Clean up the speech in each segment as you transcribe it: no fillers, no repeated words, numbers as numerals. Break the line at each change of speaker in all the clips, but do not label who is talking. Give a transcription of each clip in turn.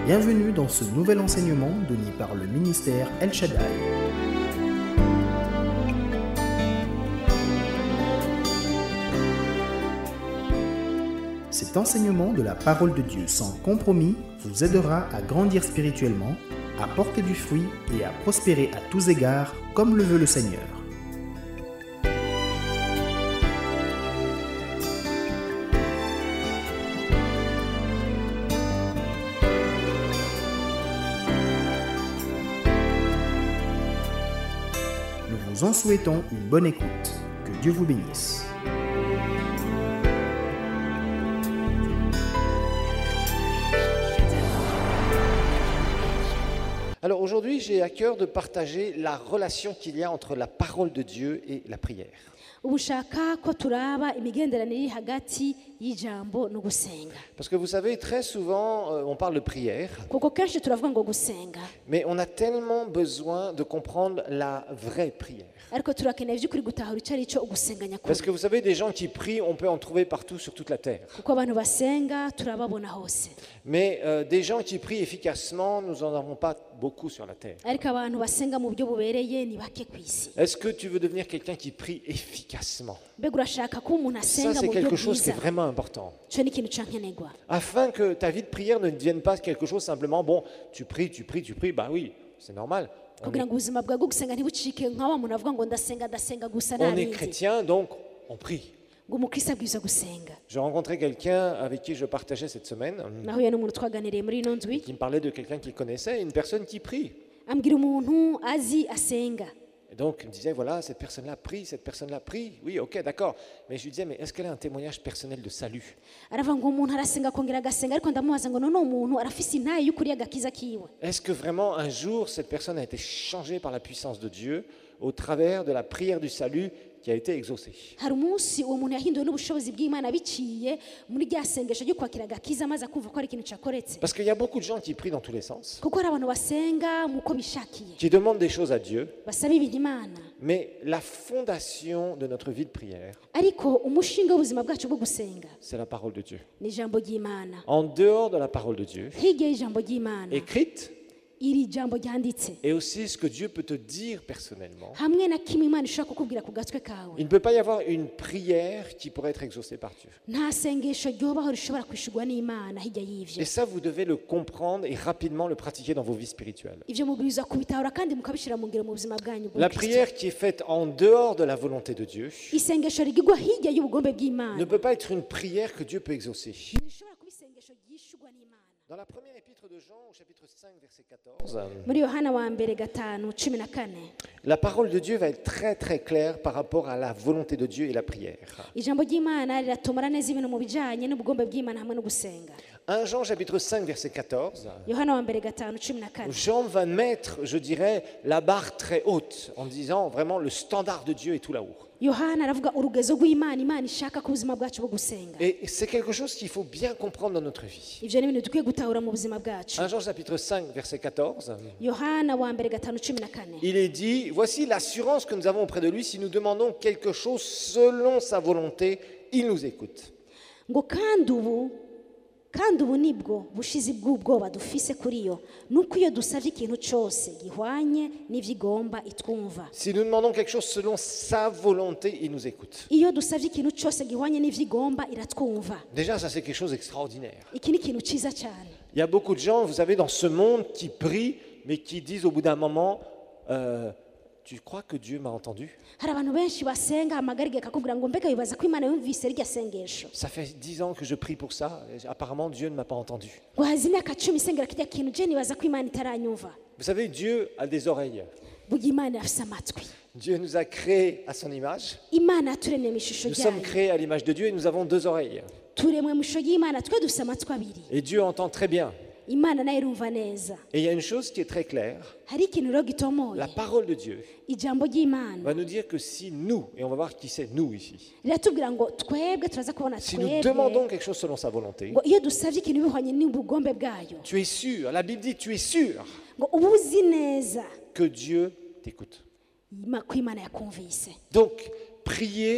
Bienvenue dans ce nouvel enseignement donné par le ministère El Shaddai. Cet enseignement de la parole de Dieu sans compromis vous aidera à grandir spirituellement, à porter du fruit et à prospérer à tous égards comme le veut le Seigneur. Nous vous en souhaitons une bonne écoute. Que Dieu vous bénisse.
Alors aujourd'hui, j'ai à cœur de partager la relation qu'il y a entre la parole de Dieu et la prière.
ubushaka ko turaba imigenderanire iri hagati y'ijambo no gusenga
Parce que vous savez, très souvent, on parle de prière,
kuko kenshi turavuga ngo gusenga
mais on a tellement besoin de comprendre la vraie prière.
ariko turakeneye by'ukuri gutahura icyo ari cyo ugusenga nyakuri
Parce que vous savez, des gens qui prient, on peut en trouver partout sur toute la terre.
kuko abantu basenga turababona hose
Mais des gens qui prient efficacement, nous n'en avons pas beaucoup sur la terre.
ariko abantu basenga mu buryo bubereye ni bake ku isi
Est-ce que tu veux devenir quelqu'un qui prie efficacement?
mbega urashaka ko umuntu
Ça,
asenga
c'est
mu buryo
quelque chose qui est
bwiza
vraiment important.
icyo ni ikintu cyankenerwa
Afin que ta vie de prière ne devienne pas quelque chose simplement, bon, tu pries, bah oui, c'est normal.
kugira ngo ubuzima bwawe bwo gusenga ntibucike nka wa muntu avuga ngo ndasenga gusa
On est
ntabizi
chrétien, donc on prie.
ngo umukristo abwirizwa gusenga
J'ai rencontré quelqu'un avec qui je partageais cette semaine,
nahuye n'umuntu twaganiriye muri ino ndwi
qui me parlait de quelqu'un qu'il connaissait, une personne qui prie.
ambwira umuntu azi asenga
Et donc il me disait, voilà, cette personne-là prie. Oui, ok, d'accord. Mais je lui disais, mais est-ce qu'elle a un témoignage personnel de salut?
aravuga ngo umuntu arasenga akongera agasenga ariko ndamubaza ngo none umuntu arafise intaye y'ukuri y'agakiza kiwe
Est-ce que vraiment un jour cette personne a été changée par la puissance de Dieu au travers de la prière du salut qui a été exaucée?
hari umunsi uwo muntu yahinduwe n'ubushobozi bw'imana biciye muri rya sengesho ryo kwakira agakiza maze akumva ko ari ikintu cyakoretse
Parce qu'il y a beaucoup de gens qui prient dans tous les sens,
kuko hari abantu basenga muko bishakiye
qui demandent des choses à Dieu,
basaba ibintu imana
mais la fondation de notre vie de prière,
ariko umushinga w'ubuzima bwacu bwo gusenga
c'est la parole de Dieu.
ni ijambo ry'imana
En dehors de la parole de Dieu,
hirya y'ijambo ry'imana
écrite,
iri jambo ryanditse
et aussi ce que Dieu peut te dire personnellement,
hamwe na kimwe imana ishobora kukubwira ku gatwe kawe
il ne peut pas y avoir une prière qui pourrait être exaucée par Dieu.
nta sengesho ryobaho rishobora kwishurwa n'imana hirya y'ivyo
Et ça, vous devez le comprendre et rapidement le pratiquer dans vos vies spirituelles.
ivyo mubwirizwa kubitahura kandi mukabishira mu ngiro mu buzima bwanyu
La
bw'ubukristo.
prière qui est faite en dehors de la volonté de Dieu
isengesho rigirwa hirya y'ubugombe
ne
bw'imana
peut pas être une prière que Dieu peut exaucer.
ntishobora kuba isengesho ryishurwa n'imana
Dans la première épître de Jean, au chapitre 5, verset 14,
muri yohana wa mbere 5:14
la parole de Dieu va être très très claire par rapport à la volonté de Dieu et la prière.
ijambo ry'imana riratomora neza ibintu mu bijanye n'ubugombe bw'imana hamwe no gusenga
1 Jean, chapitre 5, verset 14,
yohana wa mbere 5:14
Jean va mettre, je dirais, la barre très haute en disant vraiment le standard de Dieu est tout là-haut.
yohana aravuga urugezo rw'imana imana ishaka ku buzima bwacu bwo gusenga
Et c'est quelque chose qu'il faut bien comprendre dans notre vie.
ivyo ni ibintu dukwiye gutahura mu buzima bwacu
1 Jean, chapitre 5, verset 14,
yohana wa mbere 5:14
il est dit, voici l'assurance que nous avons auprès de lui, si nous demandons quelque chose selon sa volonté, il nous écoute.
ngo kandi ubu nibwo bushizi bw'ubwoba dufise kuri yo nuko iyo dusavye ikintu cose gihwanye n'ivyigomba itwumva
Si nous demandons quelque chose selon sa volonté, il nous écoute.
iyo dusavye ikintu cose gihwanye n'ivyigomba iratwumva
Déjà, ça c'est quelque chose d'extraordinaire.
iki ni ikintu ciza cyane
Il y a beaucoup de gens, vous savez, dans ce monde qui prient, mais qui disent au bout d'un moment, tu crois que Dieu m'a entendu?
hari abantu benshi basenga amagarige akakubwira ngo mbega bibaza ko imana yumvise rya sengesho
Ça fait 10 ans que je prie pour ça, et apparemment Dieu ne m'a pas entendu.
ngo hazi imyaka 10 isengera kirya kintu je nibaza ko imana itaranyumva
Vous savez, Dieu a des oreilles.
burya imana irafise amatwi
Dieu nous a créés à son image.
imana yaturemye mu ishusho
Nous sommes
ryayo
créés à l'image de Dieu et nous avons 2 oreilles.
turemwe mu ishusho y'imana twe dufise amatwi abiri
Et Dieu entend très bien.
imana nayo irumva neza
Et il y a une chose qui est très claire.
hari ikintu rero gitomoye
La parole de Dieu
ijambo ry'imana
va nous dire que si nous, et on va voir qui c'est nous ici,
riratubwira ngo twebwe turaza kubona
si nous
twebwe
demandons quelque chose selon sa volonté,
ngo iyo dusavye ikintu bihwanye n'ubugombe bwayo
tu es sûr, la Bible dit tu es sûr
ngo uba uzi neza
que Dieu t'écoute.
ko imana yakumvise
Donc, prier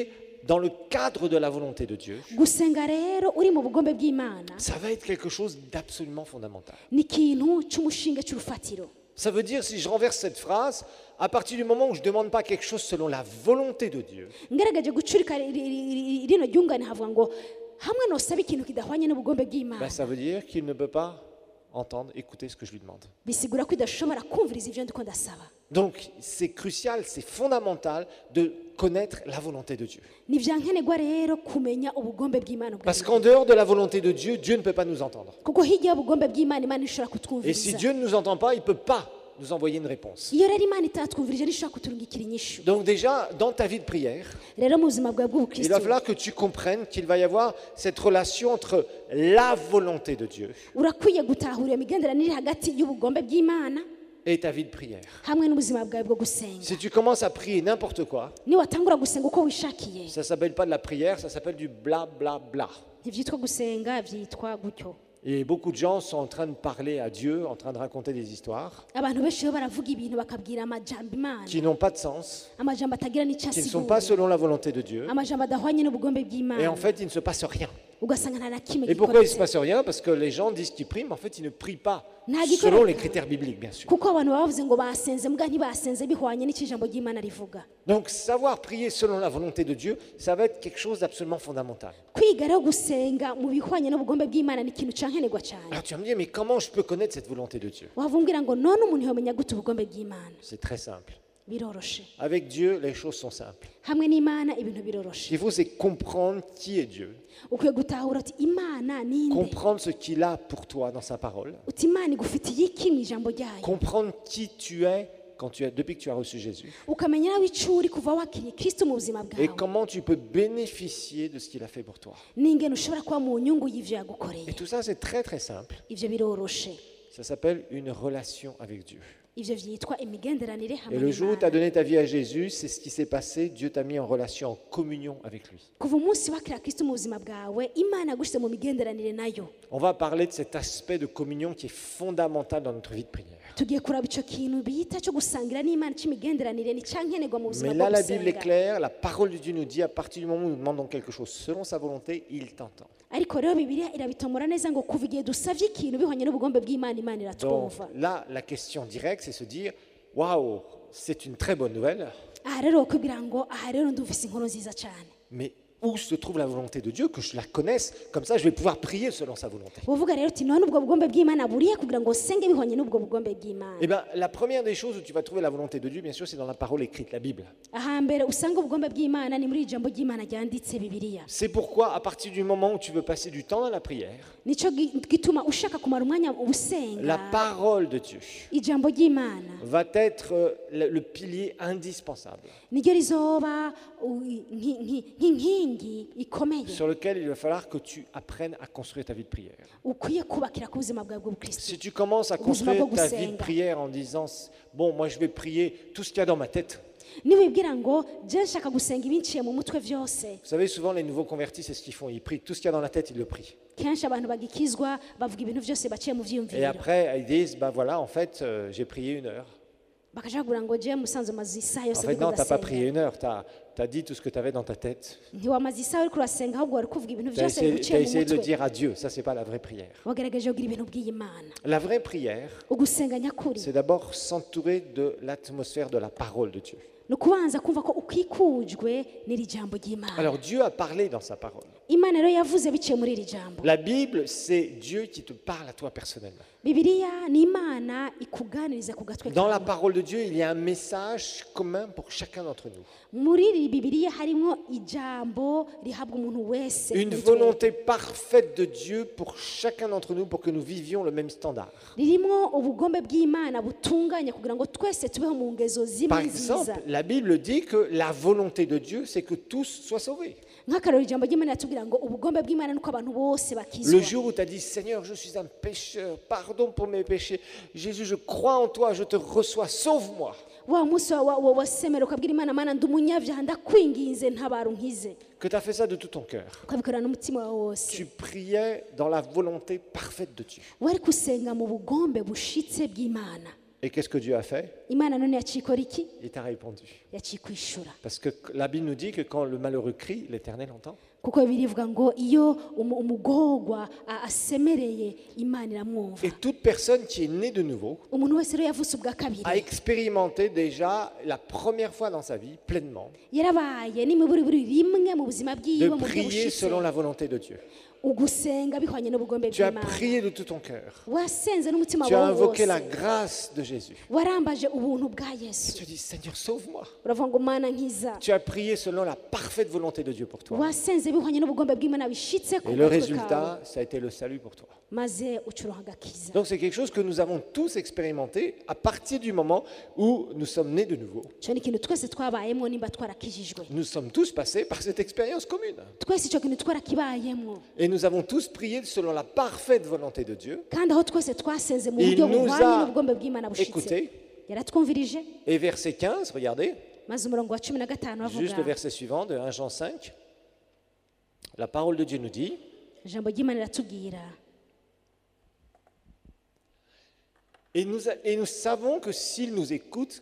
dans le cadre de la volonté de Dieu,
gusenga rero uri mu bugombe bw'Imana
ça va être quelque chose d'absolument fondamental.
ni ikintu cy'umushinga cy'urufatiro.
Ça veut dire, si je renverse cette phrase, à partir du moment où je ne demande pas quelque chose selon la volonté de Dieu,
ngaragaje gucurika rino ryungane havuga ngo hamwe nosaba ikintu kidahwanye n'ubugombe bw'Imana,
ça veut dire qu'il ne peut pas entendre, écouter ce que je lui demande.
bisigura ko idashobora kumviriza ibyo ndiko ndasaba.
Donc, c'est crucial, c'est fondamental de connaître la volonté de Dieu.
Ni vyankenerwa rero kumenya ubugombe bw'Imana
Parce
bwawe,
qu'en dehors de la volonté de Dieu, Dieu ne peut pas nous entendre.
kuko hirya y'ubugombe bw'Imana Imana ishobora
Et si
kutwumviriza.
Dieu ne nous entend pas, il ne peut pas nous envoyer une réponse.
Iyo rero Imana itatwumvirije ntishobora kuturungikira inyishu.
Donc déjà, dans ta vie de prière,
Rero mu buzima bwawe
il va
bw'ubukristo
falloir que tu comprennes qu'il va y avoir cette relation entre la volonté de Dieu
urakwiye gutahura iyo migenderanire hagati y'ubugombe bw'Imana
et ta vie de prière.
hamwe n'ubuzima bwawe bwo gusenga.
Si tu commences à prier n'importe quoi,
Niwatangura gusenga uko wishakiye,
ça ne s'appelle pas de la prière, ça s'appelle du bla bla bla.
ntibyitwa gusenga, byitwa gutyo.
Et beaucoup de gens sont en train de parler à Dieu, en train de raconter des histoires
Abantu benshi rero baravuga ibintu bakabwira amajambo Imana,
qui n'ont pas de sens,
amajambo atagira n'icyo
qui ne sont pas
asigura,
selon la volonté de Dieu.
amajambo adahwanye n'ubugombe
Et
bw'Imana,
en fait, il ne se passe rien.
ugasanga nta na kimwe
Et pourquoi il ne se
gikoretse.
passe rien? Parce que les gens disent qu'ils prient, mais en fait, ils ne prient pas
Nta gikoreka.
selon les critères bibliques, bien sûr.
kuko abantu baba bavuze ngo basenze mbwa ntibasenze bihwanye n'icyo ijambo ry'Imana rivuga.
Donc, savoir prier selon la volonté de Dieu, ça va être quelque chose d'absolument fondamental.
Kwiga rero gusenga mu bihwanye n'ubugombe bw'Imana ni ikintu cankenerwa cyane.
Alors, tu vas me dire, mais comment je peux connaître cette volonté de Dieu?
Wavumbwira ngo none umuntu yomenya gute ubugombe bw'Imana?
C'est très simple.
Biroroshe.
Avec Dieu, les choses sont simples.
Hamwe n'Imana ibintu
Ce
biroroshe.
qu'il faut, c'est comprendre qui est Dieu,
Ukwiye gutahura uti Imana ninde,
comprendre ce qu'il a pour toi dans sa parole,
uti Imana igufitiye iki mu ijambo ryayo,
comprendre qui tu es depuis que tu as reçu Jésus,
ukamenya nawe icyo uri kuva wakiriye Kristo mu buzima
et
bwawe,
comment tu peux bénéficier de ce qu'il a fait pour toi.
n'ingene ushobora kuba mu nyungu y'ivyo
Et
yagukoreye.
tout ça, c'est très très simple.
Ivyo biroroshe.
Ça s'appelle une relation avec Dieu.
Ivyo vyitwa imigenderanire
Et
hamwe
le jour où tu as
n'Imana.
donné ta vie à Jésus, c'est ce qui s'est passé. Dieu t'a mis en relation, en communion avec lui.
Kuva umunsi wakira Kristo mu buzima bwawe, Imana yagushize mu migenderanire nayo.
On va parler de cet aspect de communion qui est fondamental dans notre vie de prière.
Tugiye kuraba ico kintu bita cyo gusangira n'Imana c'imigenderanire ni cankenerwa mu buzima
Mais
bwo
là, la Bible est
gusenga.
claire, la parole de Dieu nous dit, à partir du moment où nous demandons quelque chose selon sa volonté, il t'entend.
Ariko rero Bibiliya irabitomora neza ngo kuva igihe dusavye ikintu bihwanye n'ubugombe bw'Imana, Imana
Donc
iratwumva.
là, la question directe, c'est se dire, waouh, c'est une très bonne nouvelle,
Aha rero kugira ngo aha rero ndumvise inkuru nziza cyane.
mais où se trouve la volonté de Dieu, que je la connaisse, comme ça je vais pouvoir prier selon sa volonté.
Uvuga rero uti none ubwo bugombe bw'Imana buriye kugira ngo senge bihwanye n'ubwo bugombe bw'Imana.
Eh bien, la première des choses où tu vas trouver la volonté de Dieu, bien sûr, c'est dans la parole écrite, la Bible.
Ahambere usanga ubugombe bw'Imana ni muri ijambo ry'Imana ryanditse Bibiliya.
C'est pourquoi, à partir du moment où tu veux passer du temps dans la prière,
Nico gituma ushaka kumara umwanya
la
usenga
parole de Dieu
ijambo ry'Imana
va être le pilier indispensable
niryo rizoba nk'inkingi ikomeye
sur lequel il va falloir que tu apprennes à construire ta vie de prière.
ukwiye kubakira ku buzima bwawe
Si
bw'ubukristo.
tu commences à construire ta vie de prière en disant, bon, moi je vais prier tout ce qu'il y a dans ma tête.
Niwibwira ngo je nshaka gusenga ibinciye mu mutwe byose,
Vous savez, souvent les nouveaux convertis, c'est ce qu'ils font. Ils prient tout ce qu'il y a dans la tête, ils le prient.
kenshi abantu bagikizwa bavuga ibintu byose baciye mu
Et
vyiyumviro
après, ils disent, bah voilà, en fait, j'ai prié 1 heure.
bakaja kugira ngo je musanze amaze isaha
En
yose
fait,
uriko
non, tu n'as pas prié
urasenga.
1 heure. Tu as dit tout ce que tu avais dans ta tête.
Ntiwamaze isaha uriko urasenga ahubwo wari kuvuga ibintu
Tu as
byose biguciye mu
essayé de le
mutwe,
dire à Dieu. Ça, ce n'est pas la vraie prière.
wagerageje kugira ibintu by'Imana.
La vraie prière,
Ugusenga nyakuri
c'est d'abord s'entourer de l'atmosphère de la parole de Dieu.
ni ukubanza kumva ko ukikujwe n'iri jambo ry'Imana.
Alors, Dieu a parlé dans sa parole.
Imana rero yavuze biciye muri iri jambo.
La Bible, c'est Dieu qui te parle à toi personnellement.
Bibiliya ni Imana ikuganiriza ku gatwe
Dans la
kawe.
parole de Dieu, il y a un message commun pour chacun d'entre nous.
Muri iri Bibiliya harimo ijambo rihabwa umuntu wese.
Une
muri twebwe.
volonté parfaite de Dieu pour chacun d'entre nous pour que nous vivions le même standard.
Ririmo ubugombe bw'Imana butunganya kugira ngo twese tubeho mu ngezo
Par
zimwe
exemple,
nziza.
la Bible dit que la volonté de Dieu, c'est que tous soient sauvés.
Nk'akaroro ijambo ry'Imana yatubwira ngo ubugombe bw'Imana nuko abantu bose
Le
bakizwa.
jour où tu as dit, Seigneur, je suis un pécheur, pardon pour mes péchés. Jésus, je crois en toi, je te reçois, sauve-moi.
Wa munsi wasemera ukabwira Imana, Mana ndi umunyabyaha ndakwinginze ntabara unkize.
Que tu as fait ça de tout ton cœur.
Ukabikorana n'umutima wawe wose.
Tu priais dans la volonté parfaite de Dieu.
Wari kusenga mu bugombe bushitse bw'Imana.
Et qu'est-ce que Dieu a fait?
imana none yaciye ikora iki?
Il t'a répondu.
Yaciye kwishura.
Parce que la Bible nous dit que quand le malheureux crie, l'Éternel entend.
kuko bibiliya ivuga ngo iyo umugorwa asemereye imana iramwumva.
Et toute personne qui est née de nouveau
umuntu wese rero yavutse ubwa kabiri
a expérimenté déjà la première fois dans sa vie pleinement
yarabaye n'imiburiburi rimwe mu buzima
de
bwiwe mu buryo
prier
bushitse
selon la volonté de Dieu.
ugusenga bihwanye n'ubugombe
Tu as
bw'imana.
prié de tout ton cœur.
wasenze n'umutima
Tu as
wawe
invoqué la
wose
grâce de Jésus.
warambaje ubuntu bwa
Et
yesu
tu dis, Seigneur, sauve-moi.
uravuga ngo mana nkiza.
Tu as prié selon la parfaite volonté de Dieu pour toi.
wasenze bihwanye n'ubugombe bw'imana bishitse ku
Et le
gatwe kawe
résultat, ça a été le salut pour toi.
maze ucuronka agakiza.
Donc c'est quelque chose que nous avons tous expérimenté à partir du moment où nous sommes nés de nouveau.
icyo ni ikintu twese twabayemo nimba twarakijijwe.
Nous sommes tous passés par cette expérience commune.
twese icyo kintu twarakibayemo
Et nous avons tous prié selon la parfaite volonté de Dieu.
kandi aho twese twasenze mu
Il
buryo
nous
buhwanye
a
n'ubugombe bw'imana bushitse.
écoutés.
yaratwumvirije.
Et verset 15, regardez,
maze umurongo wa 15
juste le
avuga
verset suivant de 1 Jean 5. La parole de Dieu nous dit,
ijambo ry'imana riratubwira
et nous savons que s'il nous écoute,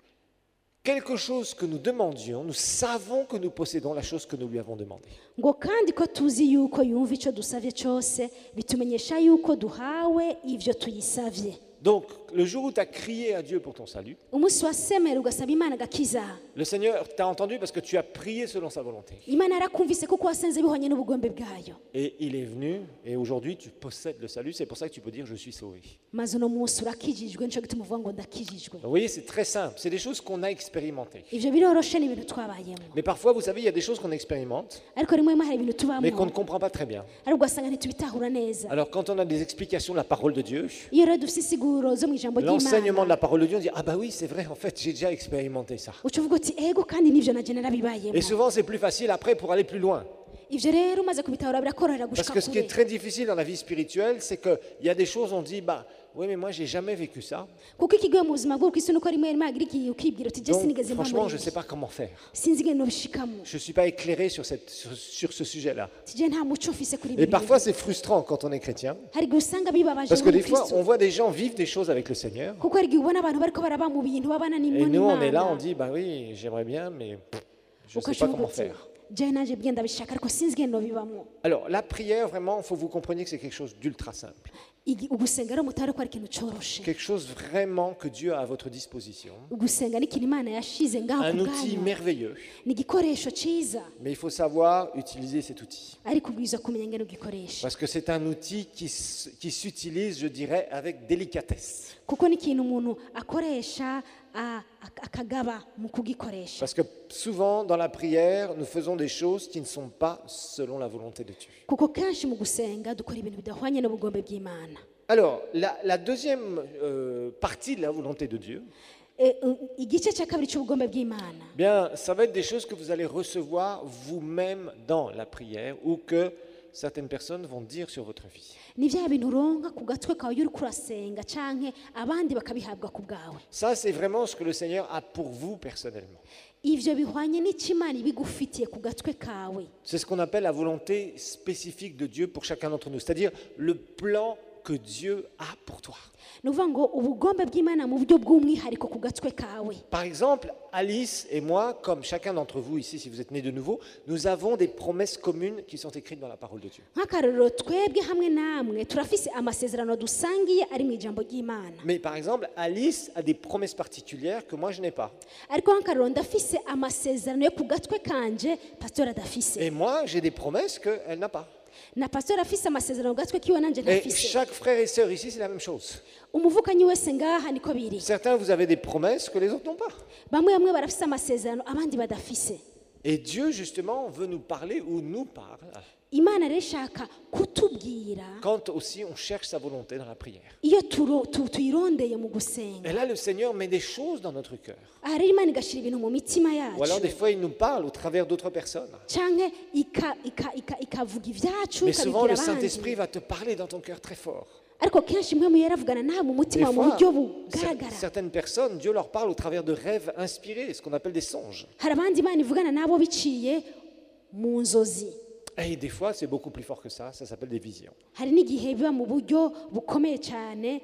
quelque chose que nous demandions, nous savons que nous possédons la chose que nous lui avons demandée.
ngo kandi ko tuzi yuko yumva icyo dusabye cyose bitumenyesha yuko duhawe ibyo tuyisabye.
Donc, le jour où tu as crié à Dieu pour ton salut,
umunsi wasemera ugasaba imana agakiza
le Seigneur t'a entendu parce que tu as prié selon sa volonté.
imana yarakumvise kuko wasenze bihwanye n'ubugombe bwayo.
Et il est venu, et aujourd'hui tu possèdes le salut, c'est pour ça que tu peux dire je suis sauvé.
maze uno munsi urakijijwe nicyo gituma uvuga ngo ndakijijwe.
Donc, vous voyez, c'est très simple, c'est des choses qu'on a expérimentées.
ibyo biroroshe ni ibintu twabayemo
Mais parfois, vous savez, il y a des choses qu'on expérimente,
ariko rimwe rimwe hari ibintu
mais qu'on
tubamo
ne comprend pas très bien.
ariko ugasanga ntitubitahura neza.
Alors, quand on a des explications de la parole de Dieu,
iyo rero dufite insiguro zo mu ijambo
l'enseignement de
ry'imana
la parole de Dieu, on dit ah bah oui, c'est vrai, en fait, j'ai déjà expérimenté ça.
uca uvuga uti ego kandi n'ibyo nabyo narabibayemo.
Et souvent, c'est plus facile après pour aller plus loin.
ibyo rero umaze kubitahura birakorohera
Parce
gushika
que ce qui est
kure
très difficile dans la vie spirituelle, c'est qu'il y a des choses, on dit, bah oui, mais moi, j'ai jamais vécu ça.
kuko ikigoye mu buzima bwo ku isi nuko rimwe rimwe hagira igihe ukibwira uti je
Donc,
sinigeze mba
franchement,
muri
je ne sais
ibi
pas comment faire.
sinzi ingene nobishikamo
Je ne suis pas éclairé sur ce sujet-là.
ti je nta muco mfise kuri
Et
ibi
parfois, c'est frustrant quand on est chrétien.
hari igihe usanga bibabaje
Parce que des
muri
fois,
Kristo
on voit des gens vivre des choses avec le Seigneur.
kuko hari igihe ubona abantu bariko baraba mu bintu babana
Et
n'imwe
nous, on est là, on
n'imana
dit, bah oui, j'aimerais bien, mais je ne sais
ukaca
pas
uvuga
comment
uti
faire.
je naje bwiye ndabishaka ariko sinzi ingene nobibamo.
Alors, la prière, vraiment, il faut que vous compreniez que c'est quelque chose d'ultra simple.
ugusenga rero mutari ko ari ikintu coroshe.
Quelque chose vraiment que Dieu a à votre disposition.
ugusenga ni ikintu imana yashize ngaho
Un
ku
outil
bwanyu
merveilleux.
ni igikoresho ciza
Mais il faut savoir utiliser cet outil.
ariko ubwirizwa kumenya ingene ugikoresha
Parce que c'est un outil qui s'utilise, je dirais, avec délicatesse.
kuko ni ikintu umuntu akoresha akagaba mu kugikoresha.
Parce que souvent, dans la prière, nous faisons des choses qui ne sont pas selon la volonté de Dieu.
kuko kenshi mu gusenga dukora ibintu bidahwanye n'ubugombe bw'imana.
Alors, la deuxième partie de la volonté de Dieu,
igice cya kabiri cy'ubugombe bw'imana
bien, ça va être des choses que vous allez recevoir vous-même dans la prière ou que certaines personnes vont dire sur votre vie.
ni bya bintu uronka ku gatwe kawe iyo uriko urasenga canke abandi bakabihabwa ku bwawe.
Ça, c'est vraiment ce que le Seigneur a pour vous personnellement.
ivyo bihwanye n'ikimana ibigufitiye ku gatwe kawe.
C'est ce qu'on appelle la volonté spécifique de Dieu pour chacun d'entre nous, c'est-à-dire le plan que Dieu a pour toi.
ni ukuvuga ngo ubugombe bw'imana mu buryo bw'umwihariko ku gatwe kawe.
Par exemple, Alice et moi, comme chacun d'entre vous ici, si vous êtes nés de nouveau, nous avons des promesses communes qui sont écrites dans la parole de Dieu.
nk'akarorero twebwe hamwe namwe turafise amasezerano dusangiye ari mu ijambo ry'imana.
Mais par exemple, Alice a des promesses particulières que moi je n'ai pas.
ariko nk'akarorero ndafise amasezerano yo ku gatwe kanje pasitori adafise
Et moi, j'ai des promesses qu'elle n'a pas.
na pasitori afise amasezerano ku gatwe kiwe nanje
Et
ntafise.
chaque frère et sœur ici, c'est la même chose.
umuvukanyi wese ngaha niko biri.
Certains, vous avez des promesses que les autres n'ont pas.
bamwe bamwe barafise amasezerano abandi badafise.
Et Dieu, justement, veut nous parler ou nous parle
imana rero ishaka kutubwira
quand aussi on cherche sa volonté dans la prière.
iyo tuyirondeye mu gusenga.
Et là, le Seigneur met des choses dans notre cœur.
aha rero imana igashira ibintu mu mitima
Ou alors, des
yacu
fois, il nous parle au travers d'autres personnes.
canke ikavuga ibyacu
Mais souvent, le
ikabibwira
Saint-Esprit
abandi.
va te parler dans ton cœur très fort.
ariko kenshi imwe mu yaravugana nawe mu
Des
mutima mu
fois,
buryo bugaragara.
certaines personnes, Dieu leur parle au travers de rêves inspirés, ce qu'on appelle des songes.
hari abandi imana ivugana nabo biciye mu nzozi.
Et des fois, c'est beaucoup plus fort que ça s'appelle des visions.
hari n'igihe biba mu buryo bukomeye cyane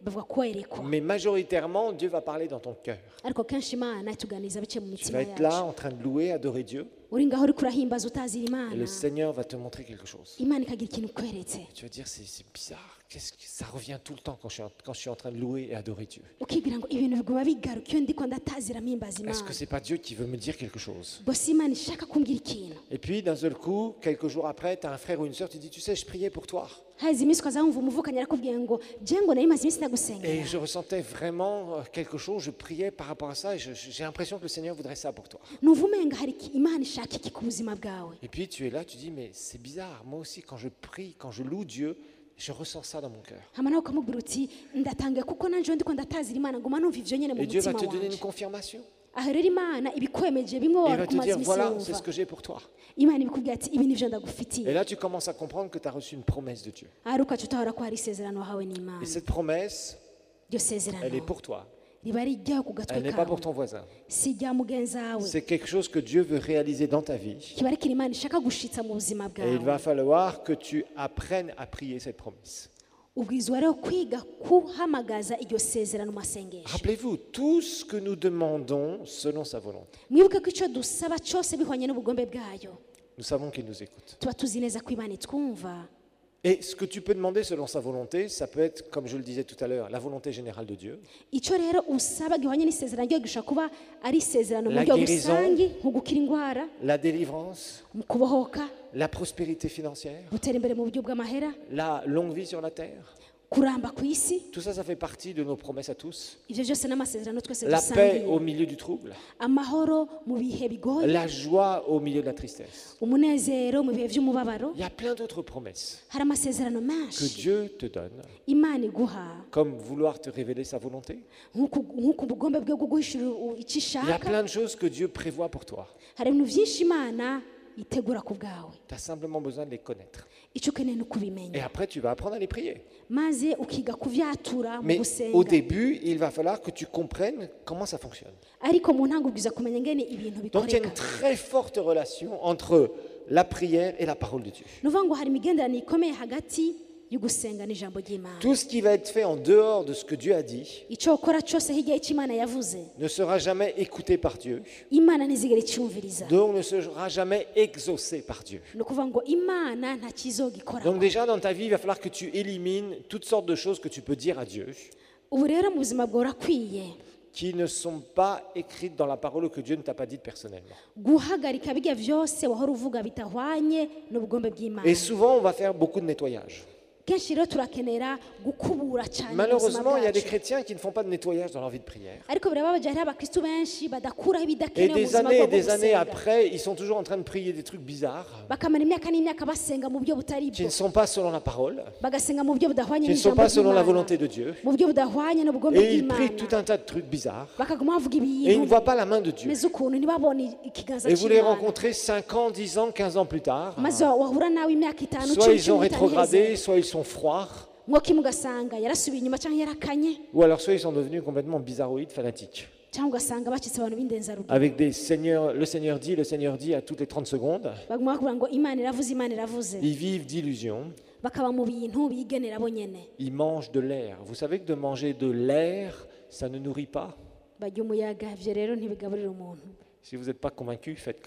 bavuga kwerekwa
Mais majoritairement, Dieu va parler dans ton cœur.
ariko kenshi imana ituganiriza biciye mu
Tu
mitima
vas être là
yacu
en train de louer, adorer Dieu,
uri ngaho uriko urahimbaza utazira
et
imana
le Seigneur va te montrer quelque chose.
imana ikagira ikintu ikweretse
Tu vas dire, c'est bizarre, qu'est-ce que ça revient tout le temps quand je suis en train de louer et adorer Dieu.
ukibwira ngo ibintu biguma bigaruka iyo ndiko ndatazira mpimbaza
Est-ce
imana
que c'est pas Dieu qui veut me dire quelque chose?
bose imana ishaka kumbwira ikintu
Et puis d'un seul coup, quelques jours après, tu as un frère ou une sœur, tu dis, tu sais, je priais pour toi.
haheze iminsi ukazamva umuvukanyi arakubwiye ngo je ngo nari maze iminsi
Et
ndagusengera
je ressentais vraiment quelque chose, je priais par rapport à ça, et j'ai l'impression que le Seigneur voudrait ça pour toi.
numva umenga hari imana ishaka iki ku buzima bwawe
Et puis tu es là, tu dis, mais c'est bizarre, moi aussi quand je prie, quand je loue Dieu, je ressens ça dans mon cœur.
hama nawe ukamubwira uti ndatangaye kuko nanje ndiko ndatazira imana nguma numva ivyo nyene mu
Et Dieu va
mutima
te donner une
wanje
confirmation.
aho rero imana ibikwemeje bimwe
Et il
wari
va te
kumaze
dire,
imisi
voilà, c'est ce
wumva
que j'ai pour toi.
imana ibikubwira ati ibi nivyo
Et
ndagufitiye
là, tu commences à comprendre que tu as reçu une promesse de Dieu.
ari ukaca utahora ko hari isezerano wahawe
Et
n'imana
cette promesse,
iryo
elle est
sezerano
pour toi.
riba ari iryaho ku gatwe
Elle n'est pas pour
kawe
ton voisin.
si irya mugenzi wawe
C'est quelque chose que Dieu veut réaliser dans ta vie.
kiba ari ikintu imana ishaka gushitsa mu buzima
Et il
bwawe
va falloir que tu apprennes à prier cette promesse.
ubwirizwa rero kwiga kuhamagaza iryo sezerano mu masengesho
Rappelez-vous, tout ce que nous demandons selon sa volonté.
mwibuke ko icyo dusaba cyose bihwanye n'ubugombe bwayo
Nous savons qu'il nous écoute.
tuba tuzi neza ko imana itwumva
Et ce que tu peux demander selon sa volonté, ça peut être, comme je le disais tout à l'heure, la volonté générale de Dieu,
icyo rero usaba gihwanye n'isezerano ryo gishobora kuba ari isezerano mu
La
buryo
guérison.
rusange nko gukira indwara
la délivrance,
mu kubohoka
la prospérité financière,
gutera imbere mu buryo bw'amahera
la longue vie sur la terre.
kuramba ku isi
Tout ça, ça fait partie de nos promesses à tous.
ibyo byose n'amasezerano twese
La paix au
dusangiye
milieu du trouble,
amahoro mu bihe bigoye
la joie au milieu de la tristesse.
umunezero mu bihe by'umubabaro
Il y a plein d'autres promesses
hari amasezerano
que
menshi
Dieu te donne,
imana iguha
comme vouloir te révéler sa volonté.
nk'uko ubugombe bwe bwo guhishura icyo
Il y a
ishaka
plein de choses que Dieu prévoit pour toi.
hari ibintu byinshi imana itegura ku bwawe
Tu as simplement besoin de les connaître.
icyo ukeneye ni
Et
ukubimenya
après, tu vas apprendre à les prier.
maze ukiga kuvyatura mu
Mais
gusenga
au début, il va falloir que tu comprennes comment ça fonctionne.
ariko mu ntango ubwiza kumenya ngene ibintu
Donc il y a
bikoreka
une très forte relation entre la prière et la parole de Dieu.
ni ukuvuga ngo hari imigenderanire ikomeye hagati yo gusenga n'ijambo ry'imana
Tout ce qui va être fait en dehors de ce que Dieu a dit
icyo ukora cyose hirya y'icyo imana yavuze
ne sera jamais écouté par Dieu,
imana ntizigere icyumviriza
donc ne sera jamais exaucé par Dieu.
ni ukuvuga ngo imana nta kizogikora
Donc déjà dans ta vie, il va falloir que tu élimines toutes sortes de choses que tu peux dire à Dieu
ubu rero mu buzima bwawe urakwiye
qui ne sont pas écrites dans la parole ou que Dieu ne t'a pas dites personnellement.
guhagarika bijya byose wahora uvuga bitahwanye n'ubugombe bw'imana
Et souvent, on va faire beaucoup de nettoyage.
kenshi rero turakenera gukubura cyane mu buzima
Malheureusement, il y a des
bwacu
chrétiens qui ne font pas de nettoyage dans leur vie de prière.
ariko birababaje hariho abakristu benshi badakuraho
Et
ibidakenewe mu
des
buzima
années
bwabo
et
bwo
des années
gusenga
après, ils sont toujours en train de prier des trucs bizarres
bakamara imyaka n'imyaka basenga mu buryo butari
qui
bwo
ne sont pas selon la parole,
bagasenga mu buryo budahwanye
qui ne sont
n'ijambo
pas selon la
ry'Imana,
volonté de Dieu.
mu buryo budahwanye n'ubugombe
Et ils
bw'imana
prient tout un tas de trucs bizarres.
bakaguma bavuga
Et ils ne
ibintu
voient pas la main de Dieu.
meze ukuntu ntibabone ikiganza
Et vous les
cy'imana
rencontrez 5 ans, 10 ans, 15 ans plus tard.
maze wahura nawe imyaka itanu
Soit
cumi
ils ont
cumi
rétrogradé,
itaheze
soit ils sont froids,
nko kimwe ugasanga yarasubiye inyuma cyangwa yarakanye
ou alors soit ils sont devenus complètement bizarroïdes, fanatiques.
cyangwa ugasanga bacitse abantu b'indenzarugero
Avec le Seigneur dit à toutes les 30 secondes.
baguma bakubwira ngo imana iravuze
Ils vivent d'illusions,
bakaba mu bintu bigenera bo nyene
ils mangent de l'air. Vous savez que de manger de l'air, ça ne nourrit pas.
barya umuyaga ivyo rero ntibigaburira umuntu
Si vous n'êtes pas convaincu, faites.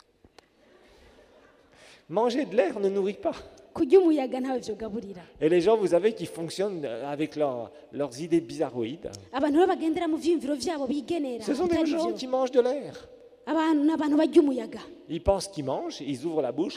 Manger de l'air ne nourrit pas.
kurya umuyaga ntawe vyogaburira
Et les gens, vous savez, qui fonctionnent avec leurs idées bizarroïdes,
abantu rero bagendera mu vyiyumviro vyabo bigenera
ce sont des
bitari
gens
vyo.
qui mangent de l'air.
abantu n'abantu barya umuyaga
Ils pensent qu'ils mangent, ils ouvrent la bouche,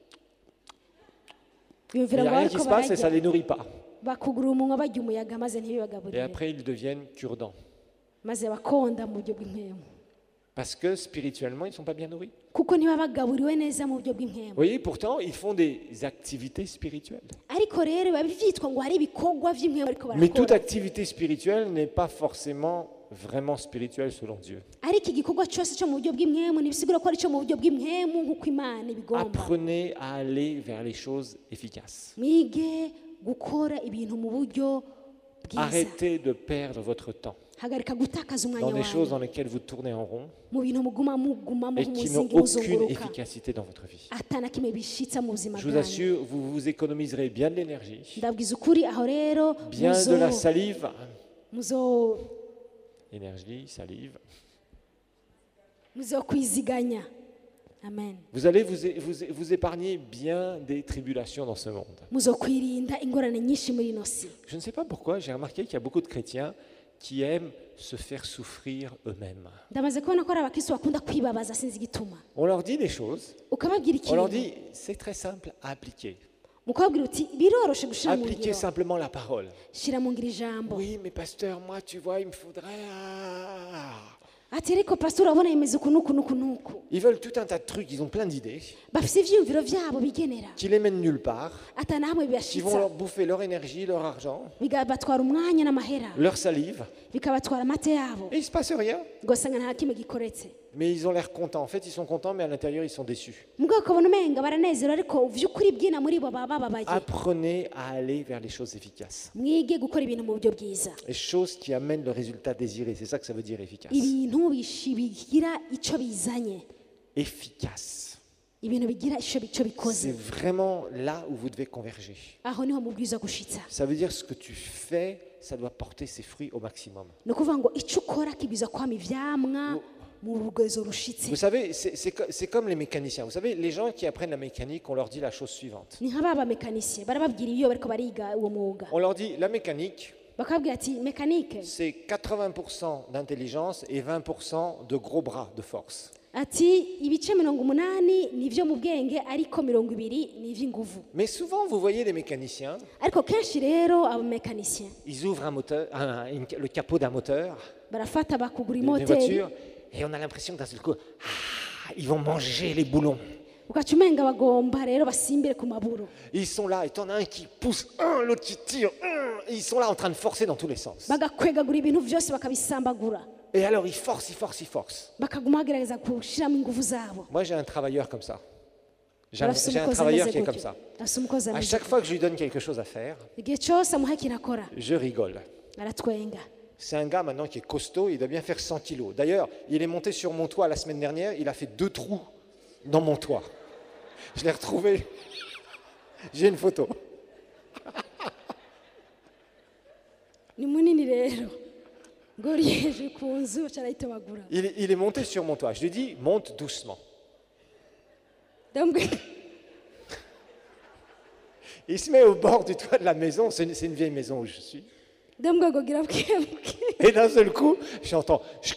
mais il
biyumvira
n'y
ngo
a rien qui
bariko
se passe et ça ne
bararya
les nourrit pas.
bakugura umunwa barya umuyaga maze
Et
ntibibagaburire
après, ils deviennent cure-dents.
maze bakonda mu buryo bw'impemu
Parce que spirituellement, ils ne sont pas bien nourris.
kuko ntibabagaburiwe neza mu buryo
Vous
bw'impemu
voyez, pourtant, ils font des activités spirituelles.
ariko rero biba byitwa ngo hari ibikorwa vy'impemu ariko
Mais toute
barakora
activité spirituelle n'est pas forcément vraiment spirituelle selon Dieu.
ariko igikorwa cyose cyo mu buryo bw'impemu ntibisigura ko ari cyo mu buryo bw'impemu nk'uko imana ibigomba
Apprenez à aller vers les choses efficaces.
mwige gukora ibintu mu buryo bwiza
Arrêtez de perdre votre temps.
hagarika gutakaza
dans
umwanya
des choses dans
wawe
lesquelles vous tournez en rond
mu bintu mugumamo
et qui n'ont
nk'umuzingi
aucune
muzunguruka
efficacité dans votre vie.
atana kimwe bishitsa mu buzima
Je vous
bwanyu
assure, vous vous économiserez bien de l'énergie,
ndabwiza ukuri aho rero
bien de la salive,
muzo
énergie, salive.
muzokwiziganya amen
Vous allez vous épargner bien des tribulations dans ce monde.
muzokwirinda ingorane nyinshi muri ino si
Je ne sais pas pourquoi, j'ai remarqué qu'il y a beaucoup de chrétiens qui aiment se faire souffrir eux-mêmes.
ndamaze kubona ko ari abakristo bakunda kwibabaza sinzi igituma
On leur dit des choses,
ukababwira
on leur
ikintu
dit c'est très simple à appliquer.
mukababwira uti biroroshe gushira mu
Appliquez
ngiro
simplement la parole.
shira mu ngiro ijambo
Oui, mais pasteur, moi, tu vois, il me faudrait...
ati ariko pastor urabona yemeze uku n'uku n'uku n'uku
Ils veulent tout un tas de trucs, ils ont plein d'idées,
bafite ivyiyumviro vyabo bigenera
qui les mènent nulle part,
atana hamwe
qui vont
bibashitsa
leur bouffer leur énergie, leur argent,
bigabatwara umwanya n'amahera
leur salive,
bikabatwara amate yabo
et il ne se passe rien.
ugasanga nta kimwe gikoretse
Mais ils ont l'air contents. En fait, ils sont contents, mais à l'intérieur, ils sont déçus.
mubwo ukabona umenga baranezerwa ariko vy'ukuri bwina muri bo baba bababaye
Apprenez à aller vers les choses efficaces.
mwige gukora ibintu mu buryo bwiza
Les choses qui amènent le résultat désiré. C'est ça que ça veut dire efficace.
ibintu bigira ico bizanye
Efficace.
ibintu bigira ico bikoze
C'est vraiment là où vous devez converger.
aho niho mubwirizwa gushitsa
Ça veut dire ce que tu fais, ça doit porter ses fruits au maximum.
ni ukuvuga ngo ico ukora kibwirizwa kwama ivyamwa mu rugezo rushitse
Vous savez, c'est comme les mécaniciens. Vous savez, les gens qui apprennent la mécanique, on leur dit la chose suivante.
ni nk'aba bamekanisye barababwira iyo bariko bariga uwo mwuga
On leur dit, la mécanique,
bakabwira ati mekanike
c'est 80% d'intelligence et 20% de gros bras de force.
ati ibice 80 nivyo mu bwenge ariko 20 ni ivy'inguvu
Mais souvent, vous voyez les mécaniciens,
ariko kenshi rero abo mekanisye
ils ouvrent le capot d'un moteur,
barafata bakugura
d'une
imoteri
voiture, et on a l'impression que d'un seul coup, ils vont manger les boulons.
ugaca umenga bagomba rero basimbire ku maburo
Ils sont là, et t'en as un qui pousse, l'autre qui tire, et ils sont là en train de forcer dans tous les sens.
bagakwegagura ibintu vyose bakabisambagura
Et alors, ils forcent, ils forcent, ils forcent.
bakaguma bagerageza gushiramo inguvu zabo
Moi, j'ai un travailleur comme ça. J'ai
Barafise
un
umukozi
travailleur
ameze
qui est comme
gutyo.
ça.
afise umukozi
À
ameze
chaque
gutyo.
fois que je lui donne quelque chose à faire,
igihe cyose amuha ikintu akora
je rigole.
aratwenga
C'est un gars maintenant qui est costaud, il doit bien faire 100 kilos. D'ailleurs, il est monté sur mon toit la semaine dernière, il a fait 2 trous dans mon toit. Je l'ai retrouvé. J'ai une photo.
ni munini rero ngo uri hejuru ku nzu carayitobagura
Il est monté sur mon toit. Je lui ai dit, monte doucement.
ndamubwira
Il se met au bord du toit de la maison, c'est une vieille maison où je suis.
ndamubwira ngo gira bwebwe
Et d'un seul coup, j'entends...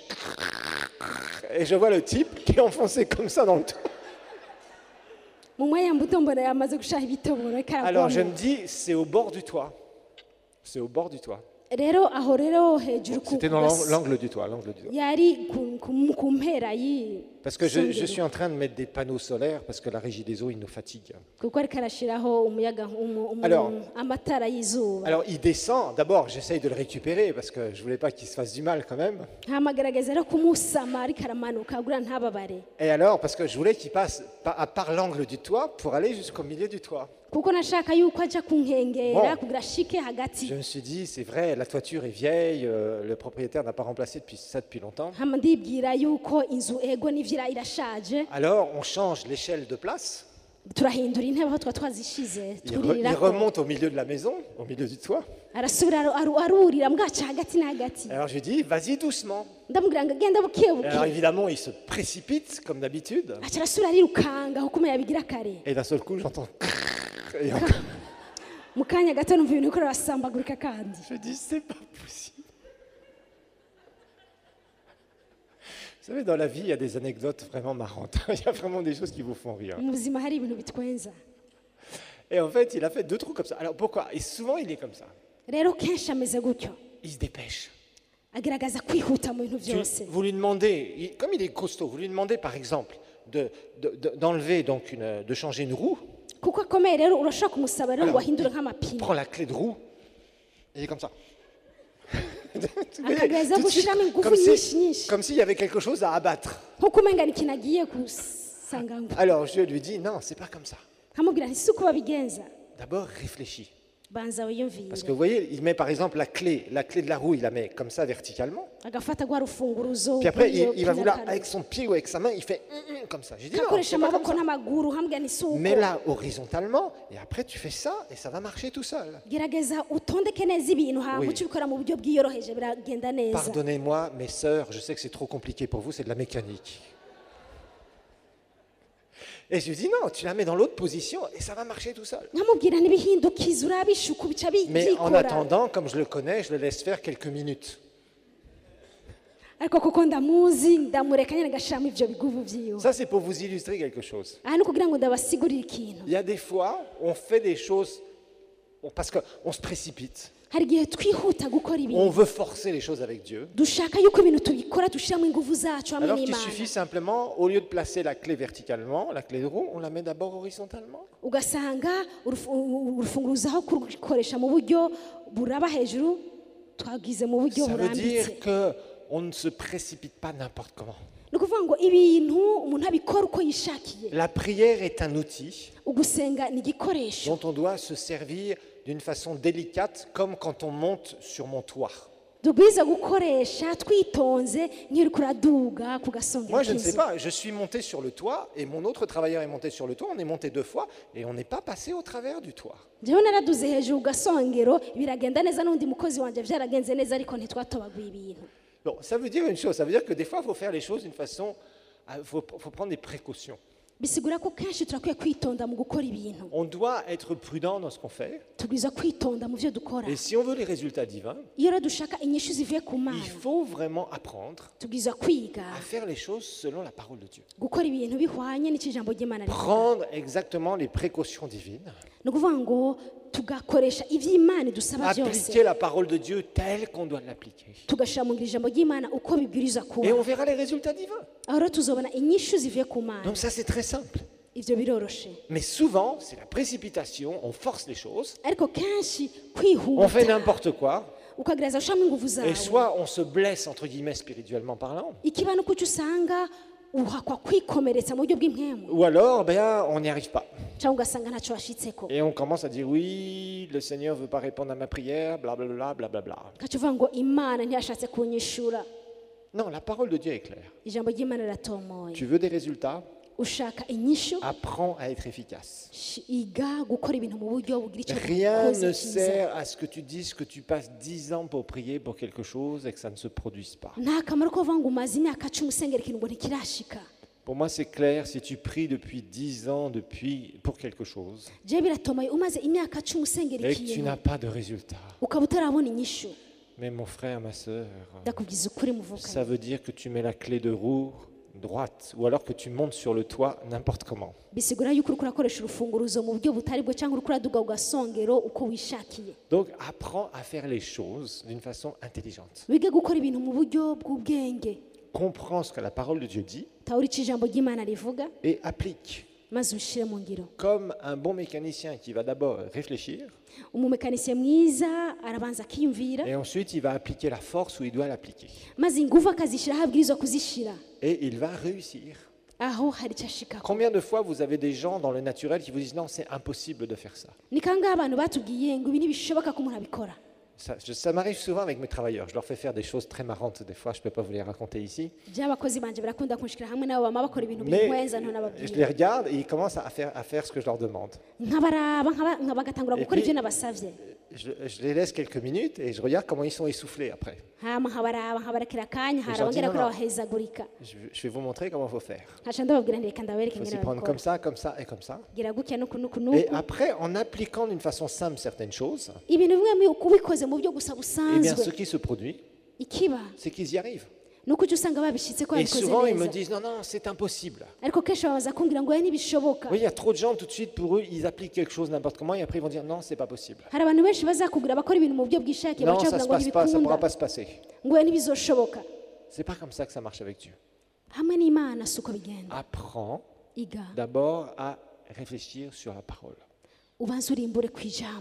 Et je vois le type qui est enfoncé comme ça dans le toit.
mu mwanya muto mbona yamaze gushaha ibitoboro
Alors je
ikaragwamo
me dis, c'est au bord du toit. C'est au bord du toit.
rero aho rero hejuru ku
C'était dans l'angle du toit, l'angle du toit.
yari ku mpera y'i
Parce que je suis en train de mettre des panneaux solaires parce que la régie des eaux, il nous fatigue.
kuko ariko arashiraho umuyaga
Alors-
amatara y'izuba
Alors il descend, d'abord j'essaye de le récupérer parce que je voulais pas qu'il se fasse du mal quand même.
ntamagerageza rero kumusama ariko aramanuka kugira ntababare
Et alors, parce que je voulais qu'il passe par l'angle du toit pour aller jusqu'au milieu du toit.
kuko nashaka yuko aja ku nkengera
Bon.
kugira ashike hagati
Je me suis dit, c'est vrai, la toiture est vieille, le propriétaire n'a pas remplacé depuis longtemps.
hama ndibwira yuko inzu ego nivyo irashaje
Alors on change l'échelle de place,
turahindura intebe aho twa twazishize
il
turirirako
remonte au milieu de la maison, au milieu du toit.
arasubira arurira mbwaca hagati na hagati
Alors je lui dis, vas-y doucement.
ndamubwira ngo agenda
Et alors
bukebuke
évidemment, il se précipite comme d'habitude.
aca arasubira arirukanga aho kumenya bigira kare
Et d'un seul coup, j'entends... Et encore.
mu kanya gato numva ibintu biko birasambagurika kandi
Je dis, c'est pas possible. Vous savez, dans la vie, il y a des anecdotes vraiment marrantes. Il y a vraiment des choses qui vous font rire.
mu buzima hari ibintu bitwenza
Et en fait, il a fait 2 trous comme ça. Alors pourquoi? Et souvent, il est comme ça.
rero kenshi ameze gutyo
Il se dépêche.
agerageza kwihuta mu bintu byose
Vous lui demandez, comme il est costaud, vous lui demandez par exemple d'enlever donc de changer une roue.
kuko akomeye rero urashobora kumusaba rero ngo
Alors,
ahindure
il
nk'amapine
prend la clé de roue. Et il est comme ça. Vous voyez,
akagerageza
tout de suite,
gushiramo ingufu
comme
nyinshi
si-
nyinshi
comme s'il y avait quelque chose à abattre.
nkuko umenga ni ikintu agiye gusanga ngo
Alors je lui dis, non, c'est pas comme ça.
nkamubwira nti si uko babigenza
D'abord, réfléchis.
banza wiyumvire
Parce que vous voyez, il met par exemple la clé de la roue, il la met comme ça verticalement.
agafata rwa rufunguruzo
Puis après,
rw'iyo
il va vouloir,
pinakaro.
avec son pied ou avec sa main, il fait comme ça. J'ai dit non,
akoresha
c'est pas comme
amaboko
ça.
n'amaguru hambwa n'isuko
Mets-la horizontalement et après tu fais ça et ça va marcher tout seul.
gerageza utondeke neza ibintu hama
Oui.
uce ubikora mu buryo bwiyoroheje biragenda neza.
Pardonnez-moi, mes sœurs, je sais que c'est trop compliqué pour vous, c'est de la mécanique. Et je lui dis non, tu la mets dans l'autre position et ça va marcher tout seul.
nkamubwira ntibihindukize urabishuka bica
Mais en
byikora
attendant, comme je le connais, je le laisse faire quelques minutes.
ariko kuko ndamuzi ndamureka nyine agashiramo ivyo biguvu vyiwe.
Ça, c'est pour vous illustrer quelque chose.
aha ni kugira ngo ndabasigurire ikintu.
Il y a des fois, on fait des choses parce qu'on se précipite.
hari igihe twihuta gukora
On
ibintu
veut forcer les choses avec Dieu.
dushaka yuko ibintu tubikora dushyiramo ingufu zacu hamwe
Alors qu'il
n'imana
suffit simplement, au lieu de placer la clé verticalement, la clé de roue, on la met d'abord horizontalement.
ugasanga urufunguruzo aho kurukoresha mu buryo buraba hejuru twagize mu buryo
Ça veut
burambitse.
dire qu'on ne se précipite pas n'importe comment.
ni ukuvuga ngo ibintu umuntu abikora uko yishakiye.
La prière est un outil
ugusenga ni igikoresho
dont on doit se servir d'une façon délicate, comme quand on monte sur mon toit.
tubwiza gukoresha twitonze nk'iyo uri kuraduga ku gasongero
Moi, je ne sais
k'inzu.
pas, je suis monté sur le toit et mon autre travailleur est monté sur le toit, on est monté 2 fois et on n'est pas passé au travers du toit.
njyewe naraduze hejuru ku gasongero biragenda neza n'undi mukozi wanjye byaragenze neza ariko ntitwatobaguye ibintu.
Bon, ça veut dire une chose, ça veut dire que des fois, il faut faire les choses d'une façon, il faut prendre des précautions.
bisigura ko kenshi turakwiye kwitonda mu gukora ibintu.
On doit être prudent dans ce qu'on fait.
tubwiza kwitonda mu byo dukora.
Et si on veut les résultats divins,
iyo rero dushaka inyishu zivuye ku mana
il faut vraiment apprendre
tubwiza kwiga
à faire les choses selon la parole de Dieu.
gukora ibintu bihwanye n'icyo ijambo ry'imana rivuga.
Prendre exactement les précautions divines,
ni ukuvuga ngo tugakoresha iby'imana idusaba byose
appliquer la parole de Dieu telle qu'on doit l'appliquer.
tugashyira mu ngiro ijambo ry'imana uko bibwiriza
Et
kuba.
on verra les résultats divins.
aho rero tuzobona inyishu zivuye ku mana.
Donc ça, c'est très simple.
ibyo biroroshe
Mais souvent, c'est la précipitation, on force les choses,
ariko kenshi
on
kwihuta
fait n'importe quoi,
ukagerageza gushyiramo ingufu zawe
et soit on se blesse, entre guillemets, spirituellement parlant,
ikiba ni uko uca usanga uhakwa kwikomeretsa mu buryo bw'impemu
ou alors, on n'y arrive pas.
cyangwa ugasanga ntacyo washitseko
Et on commence à dire, oui, le Seigneur ne veut pas répondre à ma prière, blablabla, blablabla.
ugaca uvuga ngo imana ntiyashatse kunyishura.
Non, la parole de Dieu est claire.
ijambo ry'imana riratomoye.
Tu veux des résultats?
ushaka inyishu
Apprends à être efficace.
iga gukora ibintu mu buryo bugira icyo
Rien
bukoze
ne
cyiza.
sert à ce que tu dises que tu passes 10 ans pour prier pour quelque chose et que ça ne se produise pas.
nta kamaro ko kuvuga ngo umaze imyaka 10 usengera ikintu ngo ntikirashika.
Pour moi, c'est clair, si tu pries depuis 10 ans pour quelque chose
jewe biratomoye umaze imyaka 10 usengera
et que tu
ikintu
n'as pas de résultat,
ukaba utarabona inyishu
mais mon frère, ma soeur,
ndakubwiza ukuri
ça
muvukanye
veut dire que tu mets la clé de roue droite ou alors que tu montes sur le toit n'importe comment.
bisigura yuko uriko urakoresha urufunguruzo mu buryo butari bwo cyangwa uriko uraduga ku gasongero uko wishakiye.
Donc, apprends à faire les choses d'une façon intelligente.
wige gukora ibintu mu buryo bw'ubwenge.
Comprends ce que la parole de Dieu dit
tawuri icyo ijambo ry'imana rivuga
et applique.
maze ushyire mu ngiro.
Comme un bon mécanicien qui va d'abord réfléchir
umumekanisiye mwiza arabanza akiyumvira
et ensuite il va appliquer la force où il doit l'appliquer.
maze ingufu akazishyira aho abwirizwa kuzishyira
Et il va réussir.
aho hari icyo ashikako.
Combien de fois vous avez des gens dans le naturel qui vous disent non, c'est impossible de faire ça.
ni kangahe abantu batubwiye ngo ibi ntibishoboka ko umuntu abikora.
Ça m'arrive souvent avec mes travailleurs. Je leur fais faire des choses très marrantes des fois, je ne peux pas vous les raconter ici.
by'abakozi banje birakunda kunshikira hamwe nabo bama bakora ibintu
Mais
binkwenza
je les
ntonababwira
regarde et ils commencent à faire ce que je leur demande.
nkabaraba bagatangura
Et
gukora
puis-
ibyo nabasavye
Je les laisse quelques minutes et je regarde comment ils sont essoufflés après.
hama nkabaraba nkabarekera akanya
Ijambo
harabongera kuri
ry'Imana.
abahezagurika
Je vais vous montrer comment il faut faire.
nkaca ndababwira nti reka ndabereke
Il faut s'y
ingene
prendre
babikora
comme ça et comme ça.
gira gutya nuku nuku
Et
nuku
après, en appliquant d'une façon simple certaines choses,
ibintu bimwe ubikoze mu buryo gusa
eh bien, ce
busanzwe
qui se produit,
ikiba
c'est qu'ils y arrivent.
nuko ujya usanga babishyitse ko
Et
babikoze
souvent, ils me
neza
disent non, non, c'est impossible.
ariko kenshi babaza kumbwira ngo oya ntibishoboka.
Oui, il y a trop de gens, tout de suite, pour eux, ils appliquent quelque chose n'importe comment et après, ils vont dire non, c'est pas possible.
hari abantu benshi bazakubwira bakora ibintu mu buryo bwishakiye
Non,
baca
ça
bavuga
se
ngo
passe pas, ça pourra
ntibikunda
pas se passer.
ngo oya ntibizoshoboka.
C'est pas comme ça que ça marche avec Dieu.
hamwe n'imana si uko bigenda.
Apprends
iga
d'abord à réfléchir sur la parole.
ubanza urimbure ku ijambo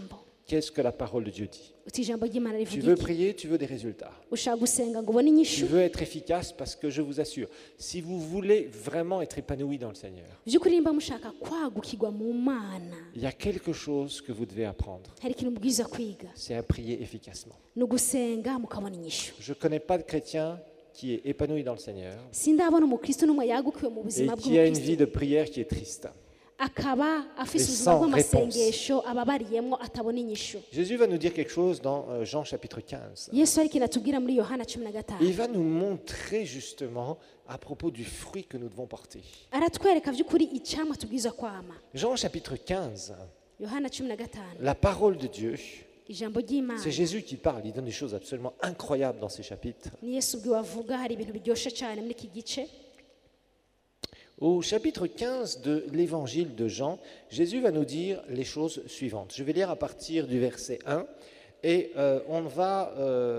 Qu'est-ce que la parole de Dieu dit?
uti ijambo ry'Imana
Tu
rivuga
veux
iki
prier, tu veux des résultats.
ushaka gusenga ngo ubone
Tu
inyishu
veux être efficace parce que je vous assure, si vous voulez vraiment être épanoui dans le Seigneur,
by'ukuri nimba mushaka kwagukirwa mu mana
il y a quelque chose que vous devez apprendre.
hari ikintu mubwiza kwiga
C'est à prier efficacement.
ni ugusenga mukabona inyishu.
Je ne connais pas de chrétien qui est épanoui dans le Seigneur
sindabona umukristo n'umwe yagukiwe mu
et
buzima
qui a une vie
bw'umukristo
de prière qui est triste.
akaba afise
Et
ubuzima
sans
bw'amasengesho ababariyemwo atabona inyishu.
Jésus va nous dire quelque chose dans Jean chapitre 15.
yesu hari ikintu atubwira muri yohana 15
Il va nous montrer justement à propos du fruit que nous devons porter.
aratwereka by'ukuri icamwa tubwiza kwama.
Jean chapitre 15,
yohana 15
la parole de Dieu,
ijambo ry'Imana
c'est Jésus qui parle, il donne des choses absolument incroyables dans ces chapitres.
ni yesu ubwiwe avuga, hari ibintu biryoshe cyane muri iki gice.
Au chapitre 15 de l'évangile de Jean, Jésus va nous dire les choses suivantes. Je vais lire à partir du verset 1 et on va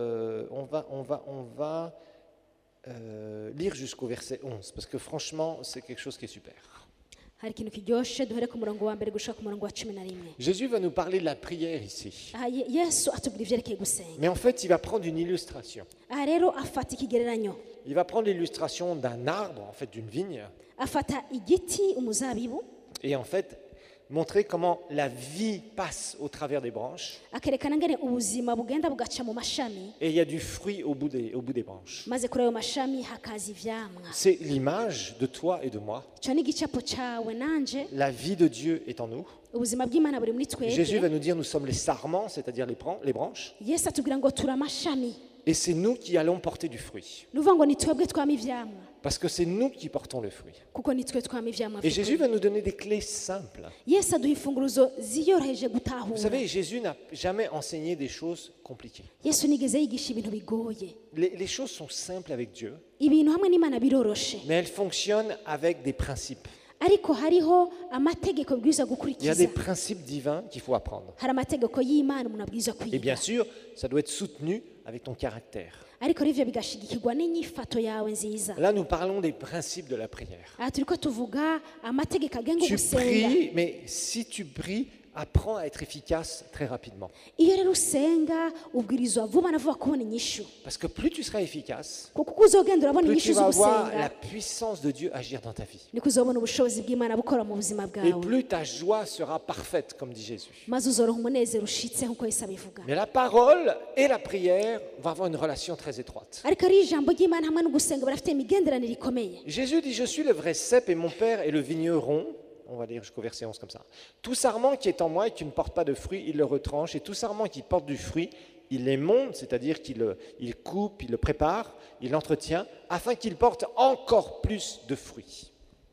lire jusqu'au verset 11 parce que franchement, c'est quelque chose qui est super.
hari ikintu kiryoshe duhere ku murongo wa mbere gushaka ku murongo wa 11.
Jésus va nous parler de la prière ici.
aha yesu atubwira ivyerekeye gusenga.
Mais en fait, il va prendre une illustration.
aha rero afata ikigereranyo,
Il va prendre l'illustration d'un arbre, en fait d'une vigne,
afata igiti umuzabibu
et en fait montrer comment la vie passe au travers des branches
akerekana ngene ubuzima bugenda bugaca mu mashami
et il y a du fruit au bout des branches.
maze kuri ayo mashami hakaza ivyamwa.
C'est l'image de toi et de moi.
ico ni igicapo cawe nanje,
La vie de Dieu est en nous.
ubuzima bw'Imana buri muri
Jésus va
twebwe.
nous dire nous sommes les sarments, c'est-à-dire les branches,
yesu atubwira ngo turi amashami,
et c'est nous qui allons porter du fruit.
ni ukuvuga ngo ni twebwe twama ivyamwa,
Parce que c'est nous qui portons le fruit.
kuko ni twe twama ivyamwa
Et Jésus
vy'ukuri.
va nous donner des clés simples.
yesu aduha imfunguruzo ziyoroheje
Vous
gutahura.
savez, Jésus n'a jamais enseigné des choses compliquées.
yesu nigeze yigisha ibintu bigoye.
Les choses sont simples avec Dieu,
ibintu hamwe n'Imana biroroshe,
mais elles fonctionnent avec des principes.
ariko hariho amategeko bwiza
Il y a
gukurikiza.
des principes divins qu'il faut apprendre.
hari amategeko y'Imana umuntu abwiza
Et
kwiga,
bien sûr, ça doit être soutenu avec ton caractère.
ariko rivyo bigashigikirwa n'inyifato yawe nziza.
Là, nous parlons des principes de la prière.
aha turiko tuvuga amategeko agenga
Tu
ugusenga.
pries, mais si tu pries, apprends à être efficace très rapidement.
iyo rero usenga ubwirizwa vuba na vuba kubona inyishu,
Parce que plus tu seras efficace,
kuko uko uzogenda urabona
plus
inyishu
tu vas voir la
z'ugusenga
puissance de Dieu agir dans ta vie.
niko uzobona ubushobozi bw'Imana bukora mu buzima
Et
bwawe,
plus ta joie sera parfaite, comme dit Jésus.
maze uzoronka umunezero ushitse nk'uko yesu abivuga.
Mais la parole et la prière vont avoir une relation très étroite.
ariko ari ijambo ry'Imana hamwe no gusenga barafite imigenderanire ikomeye.
Jésus dit, je suis le vrai cep et mon Père est le vigneron. On va lire jusqu'au verset 11 comme ça. Tout sarment qui est en moi et qui ne porte pas de fruit, il le retranche. Et tout sarment qui porte du fruit, il les monte, c'est-à-dire qu'il il coupe, il le prépare, il l'entretient, afin qu'il porte encore plus de fruits.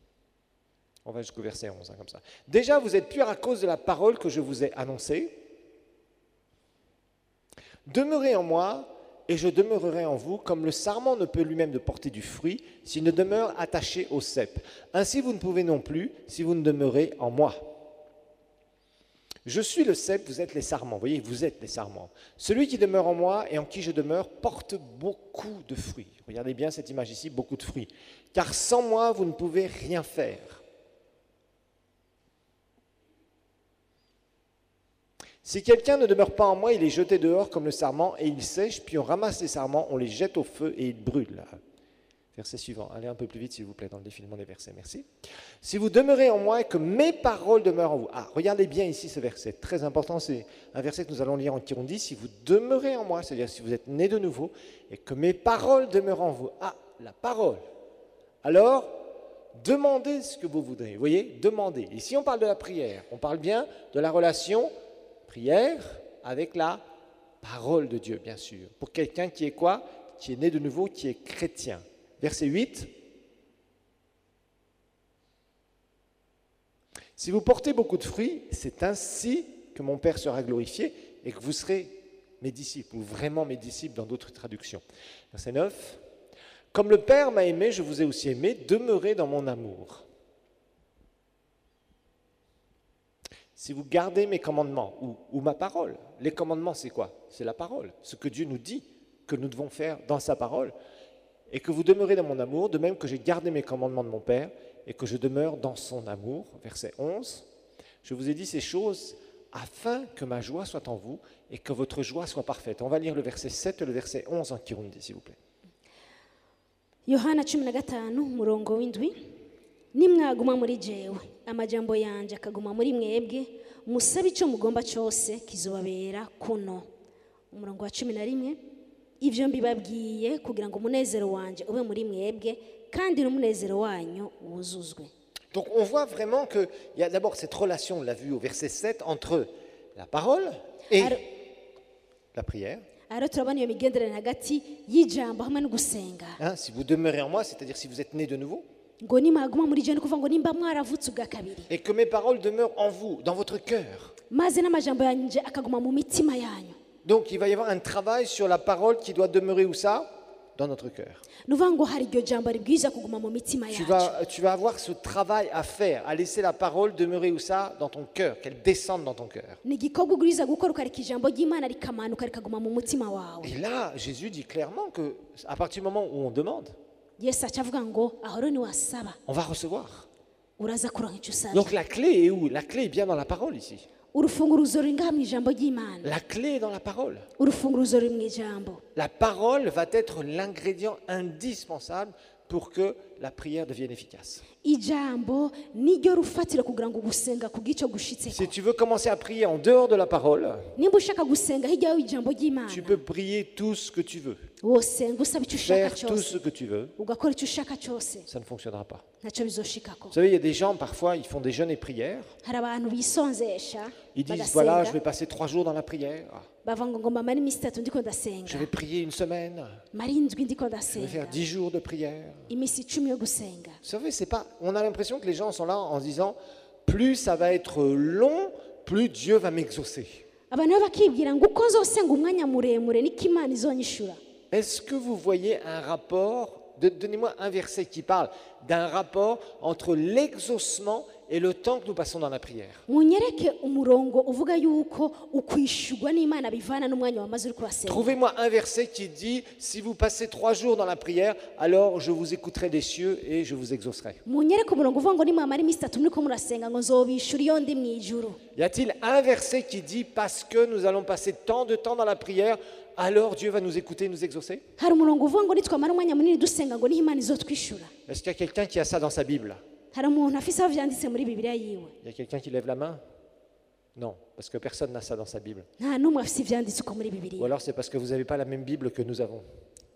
On va jusqu'au verset 11, comme ça. Déjà, vous êtes purs à cause de la parole que je vous ai annoncée. Demeurez en moi, et je demeurerai en vous, comme le sarment ne peut lui-même de porter du fruit s'il ne demeure attaché au cep. Ainsi vous ne pouvez non plus si vous ne demeurez en moi. Je suis le cep, vous êtes les sarments. Vous voyez, vous êtes les sarments. Celui qui demeure en moi et en qui je demeure porte beaucoup de fruits. Regardez bien cette image ici, beaucoup de fruits. Car sans moi, vous ne pouvez rien faire. Si quelqu'un ne demeure pas en moi, il est jeté dehors comme le sarment et il sèche, puis on ramasse les sarments, on les jette au feu et ils brûlent. Verset suivant. Allez un peu plus vite, s'il vous plaît, dans le défilement des versets. Merci. Si vous demeurez en moi et que mes paroles demeurent en vous. Ah, regardez bien ici ce verset. Très important, c'est un verset que nous allons lire en Kirundi. Si vous demeurez en moi, c'est-à-dire si vous êtes nés de nouveau et que mes paroles demeurent en vous. Ah, la parole. Alors, demandez ce que vous voudrez. Vous voyez, demandez. Ici, on parle de la prière. On parle bien de la relation prière avec la parole de Dieu, bien sûr. Pour quelqu'un qui est quoi? Qui est né de nouveau, qui est chrétien. Verset 8. Si vous portez beaucoup de fruits, c'est ainsi que mon Père sera glorifié et que vous serez mes disciples, ou vraiment mes disciples dans d'autres traductions. Verset 9. Comme le Père m'a aimé, je vous ai aussi aimé, demeurez dans mon amour. Si vous gardez mes commandements ou ma parole, les commandements c'est quoi? C'est la parole, ce que Dieu nous dit que nous devons faire dans sa parole, et que vous demeurez dans mon amour, de même que j'ai gardé mes commandements de mon Père et que je demeure dans son amour. Verset 11, je vous ai dit ces choses afin que ma joie soit en vous et que votre joie soit parfaite. On va lire le verset 7 et le verset 11 en Kirundi, s'il vous plaît.
Yohana 15 umurongo w'indwi nimwaguma muri jewe amajambo yanje akaguma muri mwebwe musabe icyo mugomba cyose kizobabera kuno. Umurongo wa 11 ivyo mbibabwiye kugira ngo umunezero wanje ube muri mwebwe kandi n'umunezero wanyu wuzuzwe.
Donc on voit vraiment qu'il y a d'abord cette relation, on l'a vu au verset 7, entre la parole et la prière.
Aro turabona iyo migenderanire hagati y'ijambo hamwe no gusenga.
Hein, si vous demeurez en moi, c'est-à-dire si vous êtes né de nouveau,
Ngo nimaguma muri jewe kuvuga ngo nimba mwaravutse ubwa kabiri.
et que mes paroles demeurent en vous, dans votre cœur.
Maze n'amajambo yanje akaguma mu mitima yanyu.
Donc il va y avoir un travail sur la parole qui doit demeurer où ça? Dans notre cœur.
Nuvuga ngo hari iryo jambo ribwiza kuguma mu mitima
Tu
yacu.
vas avoir ce travail à faire, à laisser la parole demeurer où ça? Dans ton cœur, qu'elle descende dans ton cœur.
Ni igikorwa uguriza gukora ukareka ijambo ry'Imana rikamanuka rikaguma mu mutima wawe.
Et là, Jésus dit clairement que à partir du moment où on demande,
Yesu acavuga ngo ahoro ni wasaba
on va recevoir.
uraza kuronka icyo usabye.
Donc la clé est où? La clé est bien dans la parole ici.
Urufunguruzo ruri ngaha mu ijambo ry'Imana.
La clé est dans la parole.
Urufunguruzo ruri mu ijambo.
La parole va être l'ingrédient indispensable pour que la prière devienne efficace.
Ijambo niryo rufatiro kugira ngo gusenga kugico gushitseko.
Si tu veux commencer à prier en dehors de la parole,
Nimba ushaka gusenga hirya y'ijambo ry'Imana.
tu peux prier tout ce que tu veux,
Wosenga usaba icyo ushaka
faire tout
cyose.
ce que tu veux,
Ugakora icyo ushaka cyose.
ça ne fonctionnera pas.
Ntacyo bizoshikako.
Vous savez, il y a des gens, parfois, ils font des jeûnes et prières.
Hari abantu bisonzesha.
Ils disent,
bagasenga,
voilà, je vais passer 3 jours dans la prière.
bavuga ngo ngomba mara iminsi 3 ndiko ndasenga.
Je vais prier une semaine.
Mara indwi ndiko
Je vais faire
ndasenga.
10 jours de prière.
Iminsi 10 yo gusenga.
Vous savez, c'est pas. On a l'impression que les gens sont là en se disant, plus ça va être long, plus Dieu va m'exaucer.
Abantu nabo bakibwira ngo uko nzosenga umwanya muremure niko Imana izonyishura.
Est-ce que vous voyez un rapport? Donnez-moi un verset qui parle d'un rapport entre l'exaucement et le temps que nous passons dans la prière.
Munyereke umurongo uvuga yuko ukwishurwa n'Imana bivana n'umwanya wamaze uri kurasenga.
Trouvez-moi un verset qui dit, si vous passez 3 jours dans la prière, alors je vous écouterai des cieux et je vous exaucerai.
Munyereke umurongo uvuga ngo nimwamara iminsi 3 muriko murasenga ngo nzobishura iyo ndi mu ijuru.
Y a-t-il un verset qui dit, parce que nous allons passer tant de temps dans la prière, alors Dieu va nous écouter et nous exaucer?
Hari umurongo uvuga ngo nitwamara umwanya munini dusenga ngo niho Imana izotwishura.
Est-ce qu'il y a quelqu'un qui a ça dans sa Bible?
Hari umuntu afise aho vyanditse muri Bibiliya yiwe.
Il y a quelqu'un qui lève la main? Non, parce que personne n'a ça dans sa Bible.
Nta numwe afise ivyanditse uko muri
Ou
Bibiliya.
alors c'est parce que vous n'avez pas la même Bible que nous avons.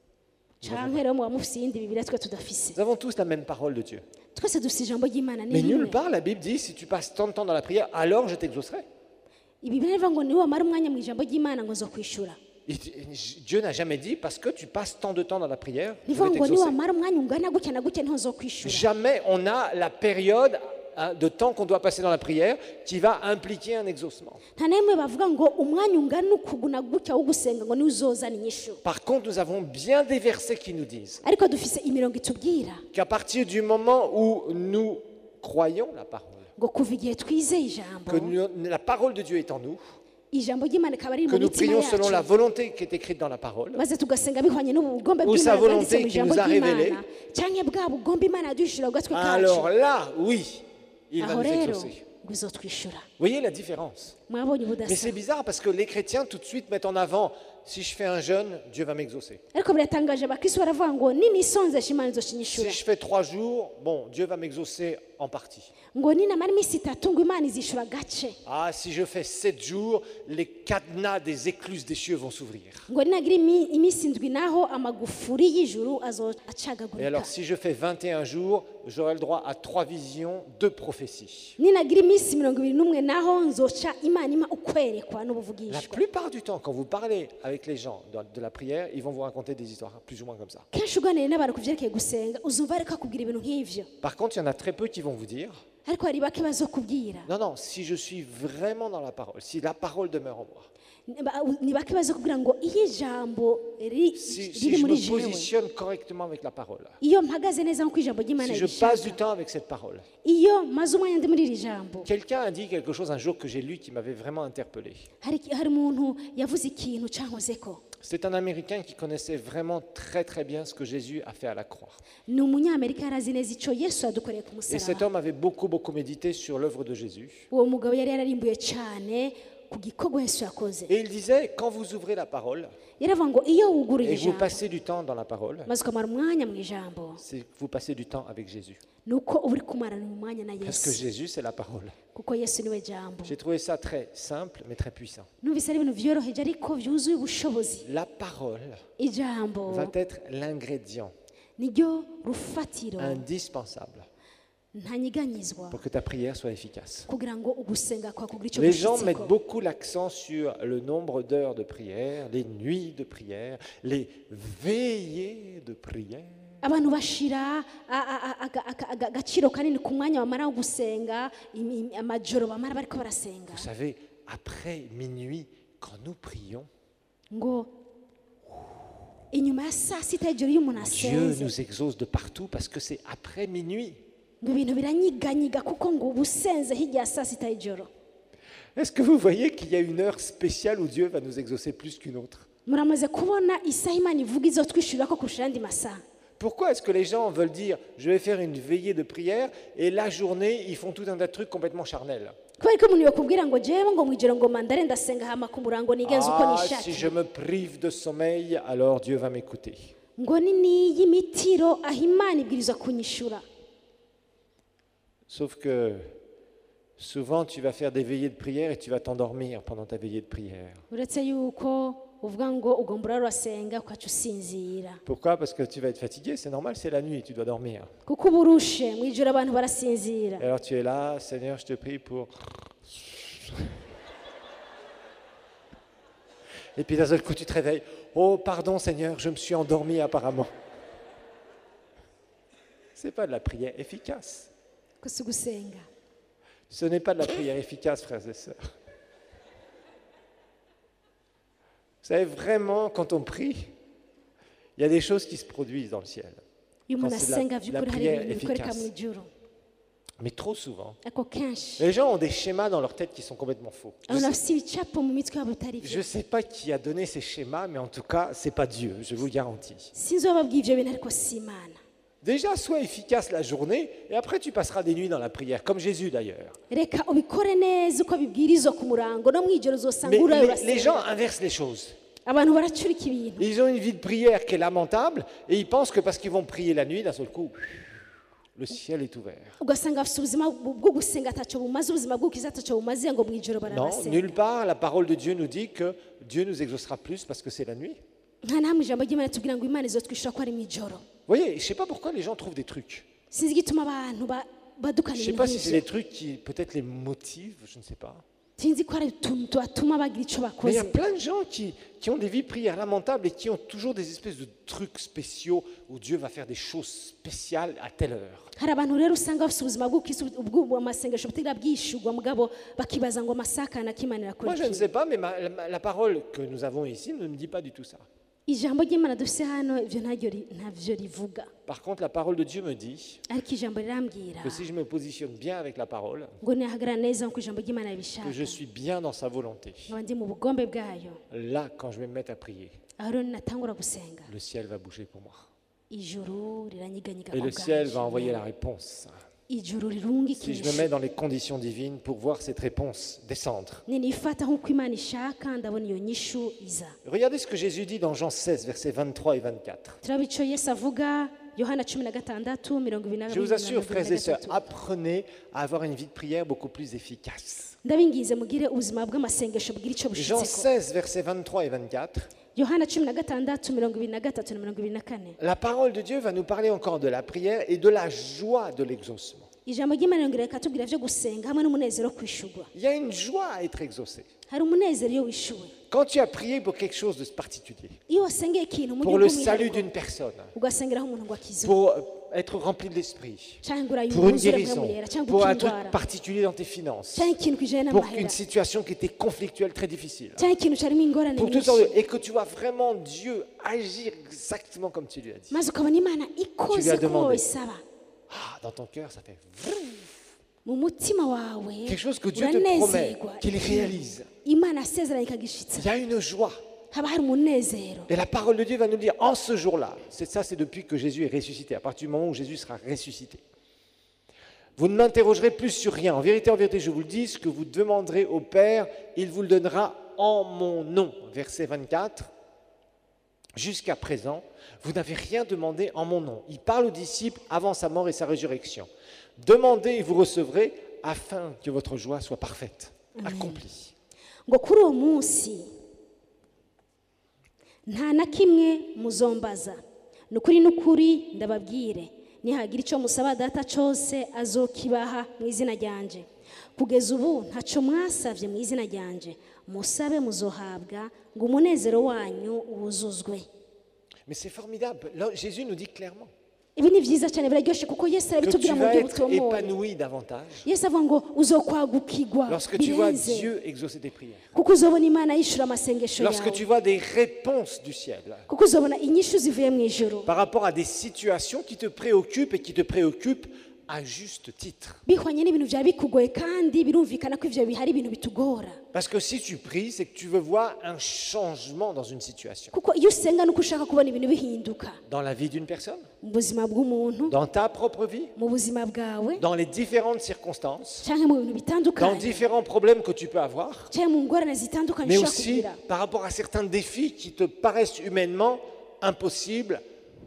Canke rero muba mufise iyindi Bibiliya twe tudafise.
Nous avons tous la même parole de Dieu.
Twese dufise ijambo ry'Imana
Mais
ni
nulle
rimwe.
part la Bible dit, si tu passes tant de temps dans la prière, alors je t'exaucerai.
Ibibiliya ivuga ngo niwe wamara umwanya mu ijambo ry'Imana ngo nzokwishura.
Dieu n'a jamais dit, parce que tu passes tant de temps dans la prière, je
Rivuga
vais
ngo niwe
t'exaucer.
wamara umwanya ungana gutya na gutya niho nzokwishura.
Jamais on a la période de temps qu'on doit passer dans la prière qui va impliquer un exaucement.
Nta nemwe bavuga ngo umwanya ungana ukuguna gutya wo gusenga ngo niwe uzozana inyishu.
Par contre, nous avons bien des versets qui nous disent
Ariko dufise imirongo itubwira
qu'à partir du moment où nous croyons la parole,
ngo kuva igihe twizeye ijambo,
que la parole de Dieu est en nous,
ijambo ry'Imana ikaba riri
que
mu
nous
mitima
prions selon la
yacu,
volonté qui est écrite dans la parole,
maze tugasenga bihwanye n'ubugombe
Ou sa
bw'Imana bwanditse
volonté
mu
qui
ijambo
nous a révélé.
ry'Imana, canke bwa bugombe Imana yaduhishura bwatwe
alors
kacu,
là, oui, il va
aho
nous
rero
exaucer.
ngo izotwishura.
Vous voyez la différence?
Mwabonye
Mais
ubudasa.
c'est bizarre parce que les chrétiens tout de suite mettent en avant, si je fais un jeûne, Dieu va m'exaucer.
Ariko biratangaje abakristo baravuga ngo ninisonzesha Imana
Si
izoshinyishura.
je fais 3 jours, bon, Dieu va m'exaucer en partie.
Ngo ninamara iminsi 3 ngo Imana izishura gace.
Ah, si je fais 7 jours, les cadenas des écluses des cieux vont s'ouvrir.
Ngo ninagira iminsi 7 naho amagufuri y'ijuru
Et
azocagagurika.
alors, si je fais 21 jours, j'aurai le droit à 3 visions, 2 prophéties.
Ninagira iminsi 21 naho nzoca Imana ima ukwerekwa
La
n'ubuvugishwa.
plupart du temps, quand vous parlez avec les gens de la prière, ils vont vous raconter des histoires plus ou moins comme ça.
Kenshi uganiriye n'abantu ku vyerekeye gusenga uzumva ariko akubwira ibintu nk'ivyo,
Par contre, il y en a très peu qui vont vous dire,
ariko hari bake bazokubwira.
non, non, si je suis vraiment dans la parole, si la parole demeure en moi,
Ni bake bazokubwira ngo iyo ijambo
si
riri
je
muri
me
jewe,
positionne correctement avec la parole,
iyo mpagaze neza nk'uko ijambo ry'Imana
si je passe du
rishaka,
temps avec cette parole.
iyo maze umwanya ndi muri iri jambo,
Quelqu'un a dit quelque chose un jour que j'ai lu qui m'avait vraiment interpellé.
hari umuntu yavuze ikintu cankozeko.
C'est un Américain qui connaissait vraiment très très bien ce que Jésus a fait à la croix.
ni umunyamerika yari azi neza icyo yesu yadukoreye ku
Et cet
musaraba
homme avait beaucoup médité sur l'œuvre de Jésus.
uwo mugabo yari yararimbuye cyane ku gikorwa yesu yakoze
Et il disait, quand vous ouvrez la parole
yaravuga ngo iyo wuguruye
et que vous
ijambo
passez du temps dans la parole,
maze ukamara umwanya mu ijambo
c'est que vous passez du temps avec Jésus.
ni uko uba uri kumarana umwanya na
Parce que
yesu
Jésus, c'est la parole.
kuko yesu niwe jambo
J'ai trouvé ça très simple, mais très puissant.
numvise ari ibintu byoroheje ariko byuzuye ubushobozi
La parole
ijambo
va être l'ingrédient
niryo rufatiro
indispensable
ntanyiganyizwa
pour que ta prière soit efficace.
kugira ngo ugusenga kwa kugira icyo
Les gens
gushyitseko.
mettent beaucoup l'accent sur le nombre d'heures de prière, les nuits de prière, les veillées de prière.
abantu bashira agaciro kanini ku mwanya bamara wo gusenga amajoro bamara bariko barasenga
Vous savez, après minuit, quand nous prions,
ngo inyuma ya saa sita y'ijoro iyo umuntu
Dieu
asenze
nous exauce de partout parce que c'est après minuit.
ngo ibintu biranyiganyiga kuko ngo uba usenze hirya ya saa sita y'ijoro
Est-ce que vous voyez qu'il y a une heure spéciale où Dieu va nous exaucer plus qu'une autre?
muramaze kubona isaha imana ivuga izotwishyurira ko kurusha ayandi masaha
Pourquoi est-ce que les gens veulent dire je vais faire une veillée de prière et la journée ils font tout un tas de trucs complètement charnels?
kubera ko umuntu yakubwira ngo jewe ngo mu ijoro ngo mandare ndasenga hama ku murango nigenze uko
Ah, si
nishakiye
je me prive de sommeil, alors Dieu va m'écouter.
ngo ni niyi mitiro aho imana ibwirizwa kunyishura
Sauf que souvent tu vas faire des veillées de prière et tu vas t'endormir pendant ta veillée de prière.
uretse yuko uvuga ngo ugomba urara urasenga ukaca usinzira
Pourquoi? Parce que tu vas être fatigué, c'est normal, c'est la nuit, tu dois dormir.
kuko uba urushe mu ijoro abantu barasinzira
Et alors tu es là, Seigneur, je te prie pour... Et puis d'un seul coup tu te réveilles. Oh, pardon Seigneur, je me suis endormi apparemment. C'est pas de la prière efficace.
ko si gusenga
Ce n'est pas de la prière efficace, frères et sœurs. Vous savez, vraiment, quand on prie, il y a des choses qui se produisent dans le ciel.
iyo umuntu
Quand c'est
asenga
la
by'ukuri hari
prière
ibintu bikoreka mu
efficace.
ijoro
Mais trop souvent,
ariko kenshi
les gens ont des schémas dans leur tête qui sont complètement faux.
abantu bafite ibicapo mu mitwe yabo bitari
Je
byo
ne sais pas qui a donné ces schémas, mais en tout cas, ce n'est pas Dieu, je vous le garantis.
sinzi uwababwiye ibyo bintu ariko si imana
Déjà, sois efficace la journée, et après tu passeras des nuits dans la prière, comme Jésus d'ailleurs.
reka ubikore neza uko bibwirizwa ku murango no mu ijoro uzosanga
Mais
urayo
les gens
urasenga
inversent les choses.
abantu baracurika ibintu
Ils ont une vie de prière qui est lamentable, et ils pensent que parce qu'ils vont prier la nuit, d'un seul coup, le ciel est ouvert.
ugasanga bafite ubuzima bwo gusenga atacyo bumaze ubuzima bw'ukiza atacyo bumaze ngo mu ijoro
Non,
barabasenga
nulle part, la parole de Dieu nous dit que Dieu nous exaucera plus parce que c'est la nuit.
nta namwe ijambo ry'imana tubwira ngo imana izotwishyura ko ari mu ijoro
Vous voyez, je ne sais pas pourquoi les gens trouvent des trucs.
sinzi igituma abantu badukana
Je ne sais
ibintu
pas si c'est des
nk'ibyo
trucs qui peut-être les motivent, je ne sais pas.
sinzi ko hari utuntu tubatuma bagira icyo
Mais il y
bakoze
a plein de gens qui ont des vies de prière lamentables et qui ont toujours des espèces de trucs spéciaux où Dieu va faire des choses spéciales à telle heure.
hari abantu rero usanga bafite ubuzima bw'amasengesho butira bwishyurwa mugabo bakibaza ngo amasakana k'imana irakora
Moi, je ne
iki
sais pas, mais la parole que nous avons ici ne me dit pas du tout ça.
ijambo ry'imana dufite hano ibyo ntabyo rivuga
Par contre, la parole de Dieu me dit
ariko ijambo rirambwira
que si je me positionne bien avec la parole,
ngo nihagarara neza nk'uko ijambo ry'imana ribishaka
que je suis bien dans sa volonté,
nkaba ndi mu bugombe bwayo
là, quand je vais me mettre à prier,
aho rero ninatangura gusenga
le ciel va bouger pour moi.
ijuru riranyiganyiga
Et
ku
le ciel
bwanje.
va envoyer la réponse.
ijuru rirunga
Si je me
ikinyishu
mets dans les conditions divines pour voir cette réponse descendre.
ninifata nk'uko imana ishaka ndabona iyo nyishu iza
Regardez ce que Jésus dit dans Jean 16, versets 23 et 24.
turaba icyo yesu avuga yohana 16 mirongo ibiri na
Je vous assure, frères et sœurs,
gatatu.
apprenez à avoir une vie de prière beaucoup plus efficace.
ndabingize mugire ubuzima bw'amasengesho bwira icyo
Jean
bushitseko
16, versets 23 et 24.
yohana 16 mirongo ibiri na gatatu na mirongo ibiri na kane
La parole de Dieu va nous parler encore de la prière et de la joie de l'exaucement.
ijambo ry'imana rirongera rikatubwira byo gusenga hamwe n'umunezero wo kwishurwa
Il y a une joie à être exaucé.
hari umunezero iyo wishuwe
Quand tu as prié pour quelque chose de particulier,
iyo wasengeye ikintu mu
pour
buryo
le salut
bw'umwihariko
d'une personne,
ugasengeraho umuntu ngo akizwe
pour être rempli de l'esprit,
cyangwa
pour une
yuzure
guérison,
mwemuyera cyangwa
pour un
ukindwara
truc particulier dans tes finances,
cyangwa ikintu kijanye
pour
n'amahera
une situation qui était conflictuelle, très difficile,
cyangwa ikintu cyarimo ingorane
pour toutes
nyinshi
sortes et que tu vois vraiment Dieu agir exactement comme tu lui as dit.
maze ukabona imana
Tu lui
ikoze
as
ko
demandé.
isaba
Ah, dans ton cœur, ça fait
mu mutima wawe
quelque chose que Dieu te promet,
uranezerwa
qu'il réalise.
imana asezeranye ikagishitsa
Il y a une joie.
haba hari umunezero.
Et la parole de Dieu va nous dire, en ce jour-là, c'est depuis que Jésus est ressuscité, à partir du moment où Jésus sera ressuscité. Vous ne m'interrogerez plus sur rien. En vérité, je vous le dis, ce que vous demanderez au Père, il vous le donnera en mon nom. Verset 24. Jusqu'à présent, vous n'avez rien demandé en mon nom. Il parle aux disciples avant sa mort et sa résurrection. Demandez et vous recevrez, afin que votre joie soit parfaite, accomplie.
Ngo kuri uwo munsi nta na kimwe muzombaza, nukuri nukuri ndababwire, nihagira icyo musaba data cyose azokibaha mu izina ryanje. Kugeza ubu ntaco mwasavye mu izina ryanje, musabe muzohabwa, ngo umunezero wanyu wuzuzwe.
Mais c'est formidable. Là, Jésus nous dit clairement
Ibi ni vyiza cyane, biraryoshe kuko Yesu
que
arabitubwira
tu
mu
vas
buryo
être
butomoye.
épanoui davantage
Yesu avuga ngo uzokwagukigwa
lorsque tu vois
birenze,
Dieu exaucer tes prières,
kuko uzobona Imana yishura amasengesho
lorsque tu
yawe,
vois des réponses du ciel
kuko uzobona inyishu zivuye mu ijuru
par rapport à des situations qui te préoccupent et qui te préoccupent à juste titre.
bihwanye n'ibintu byaba bikugoye, kandi birumvikana ko ivyo bihari ibintu bitugora.
Parce que si tu pries, c'est que tu veux voir un changement dans une situation.
Kuko iyo usenga nuko ushaka kubona ibintu bihinduka
Dans la vie d'une personne,
mu buzima bw'umuntu,
dans ta propre vie,
mu buzima bwawe,
dans les différentes circonstances,
cyangwa mu bintu
dans
bitandukanye,
différents problèmes que tu peux avoir,
cyangwa mu ngorane zitandukanye
mais
ushaka
aussi
kugira,
par rapport à certains défis qui te paraissent humainement impossibles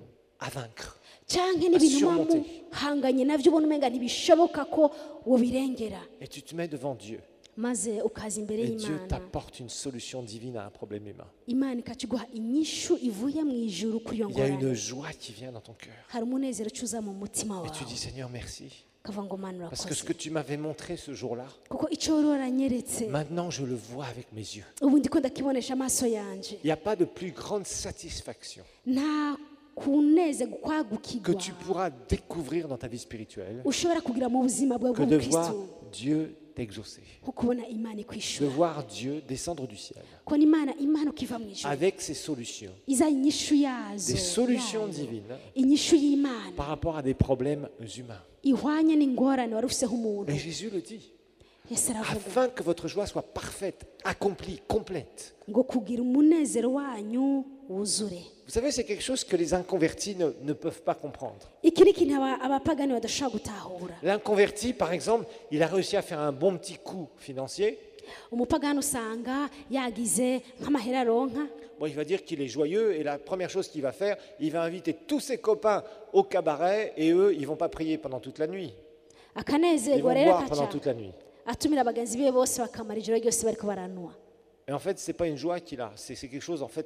à vaincre.
cyangwa n'ibintu
surmonter.
hanganye navyo ubona umenga ntibishoboka ko wobirengera,
Et tu te mets devant Dieu.
maze ukaza imbere
Et Dieu
y'Imana,
t'apporte une solution divine à un problème humain.
Imana ikakiguha inyishu ivuye mu ijuru kuri iyo
Il y a
ngorane.
une joie qui vient dans ton cœur.
Hari umunezero ucuza mu mutima
Et
wawe,
tu dis, Seigneur, merci.
ukavuga ngo Mana
Parce que ce
urakoze,
que tu m'avais montré ce jour-là,
kuko icyo wari waranyeretse
maintenant je le vois avec mes yeux.
ubu ndiko ndakibonesha amaso yanje.
Il n'y a pas de plus grande satisfaction
Nta kuneze
que
kwagukigwa
tu pourras découvrir dans ta vie spirituelle
ushobora kugira mu buzima bwawe
que de voir
bw'umukristo,
Dieu t'exaucer,
nko kubona Imana
de
ikwishura,
voir Dieu descendre du ciel
kubona Imana ukiva mu ijuru,
avec ses solutions,
iza inyishu yazo,
des solutions
yayo,
divines
inyishu y'Imana
par rapport à des problèmes humains.
ihwanye n'ingorane wari ufiseho umuntu.
Et Jésus le dit,
Yesu aravuga
afin que votre joie soit parfaite, accomplie, complète.
ngo kugira umunezero wanyu wuzure.
Vous savez, c'est quelque chose que les inconvertis ne peuvent pas comprendre.
Iki ni ikintu abapagani badashobora gutahura.
L'inconverti, par exemple, il a réussi à faire un bon petit coup financier.
Umupagani usanga yagize nk'amahera aronka,
Bon, il va dire qu'il est joyeux et la première chose qu'il va faire, il va inviter tous ses copains au cabaret et eux, ils ne vont pas prier pendant toute la nuit. Ils
akanezerwa
vont
rero
boire pendant
akaca
toute la nuit.
atumira bagenzi be bose bakamara ijoro ryose bariko baranwa.
Et en fait, ce n'est pas une joie qu'il a. C'est quelque chose, en fait,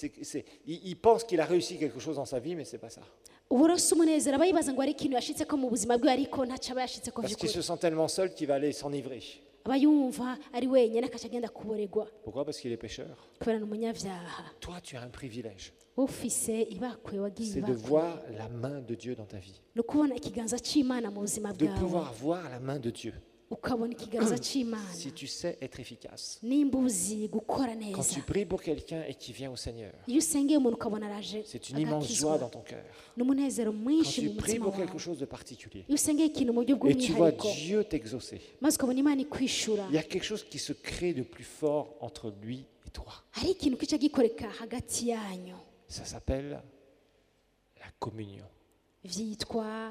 il pense qu'il a réussi quelque chose dans sa vie, mais ce n'est pas ça.
Ubu rero si umunezero aba yibaza ngo hari ikintu yashitseko mu buzima bwe, ariko ntaco aba yashitseko
Parce qu'il
vy'ukuri.
se sent tellement seul qu'il va aller s'enivrer.
Aba yumva ari wenyine akaca agenda kuboregwa
Pourquoi? Parce qu'il est pécheur.
kubera ni umunyavyaha.
Toi, tu as un privilège.
Ufise ibakwe wagiye
C'est de
ibakwe,
voir la main de Dieu dans ta vie.
ni ukubona ikiganza c'Imana mu buzima
De
bwawe,
pouvoir voir la main de Dieu.
ukabona ikiganza c'Imana
Si tu sais être efficace.
nimba uzi gukora
Quand
neza.
tu pries pour quelqu'un et qu'il vient au Seigneur,
Iyo usengeye umuntu ukabona araje
c'est une immense
agakizwa,
joie dans ton cœur.
ni umunezero
Quand
mwinshi
tu
mu
pries
mutima
pour
wawe.
quelque chose de particulier
Iyo usengeye ikintu mu buryo
et tu vois
bw'umwihariko,
Dieu t'exaucer,
maze ukabona Imana ikwishura,
il y a quelque chose qui se crée de plus fort entre lui et toi.
hari ikintu kica gikoreka hagati yanyu,
Ça s'appelle la communion.
vyitwa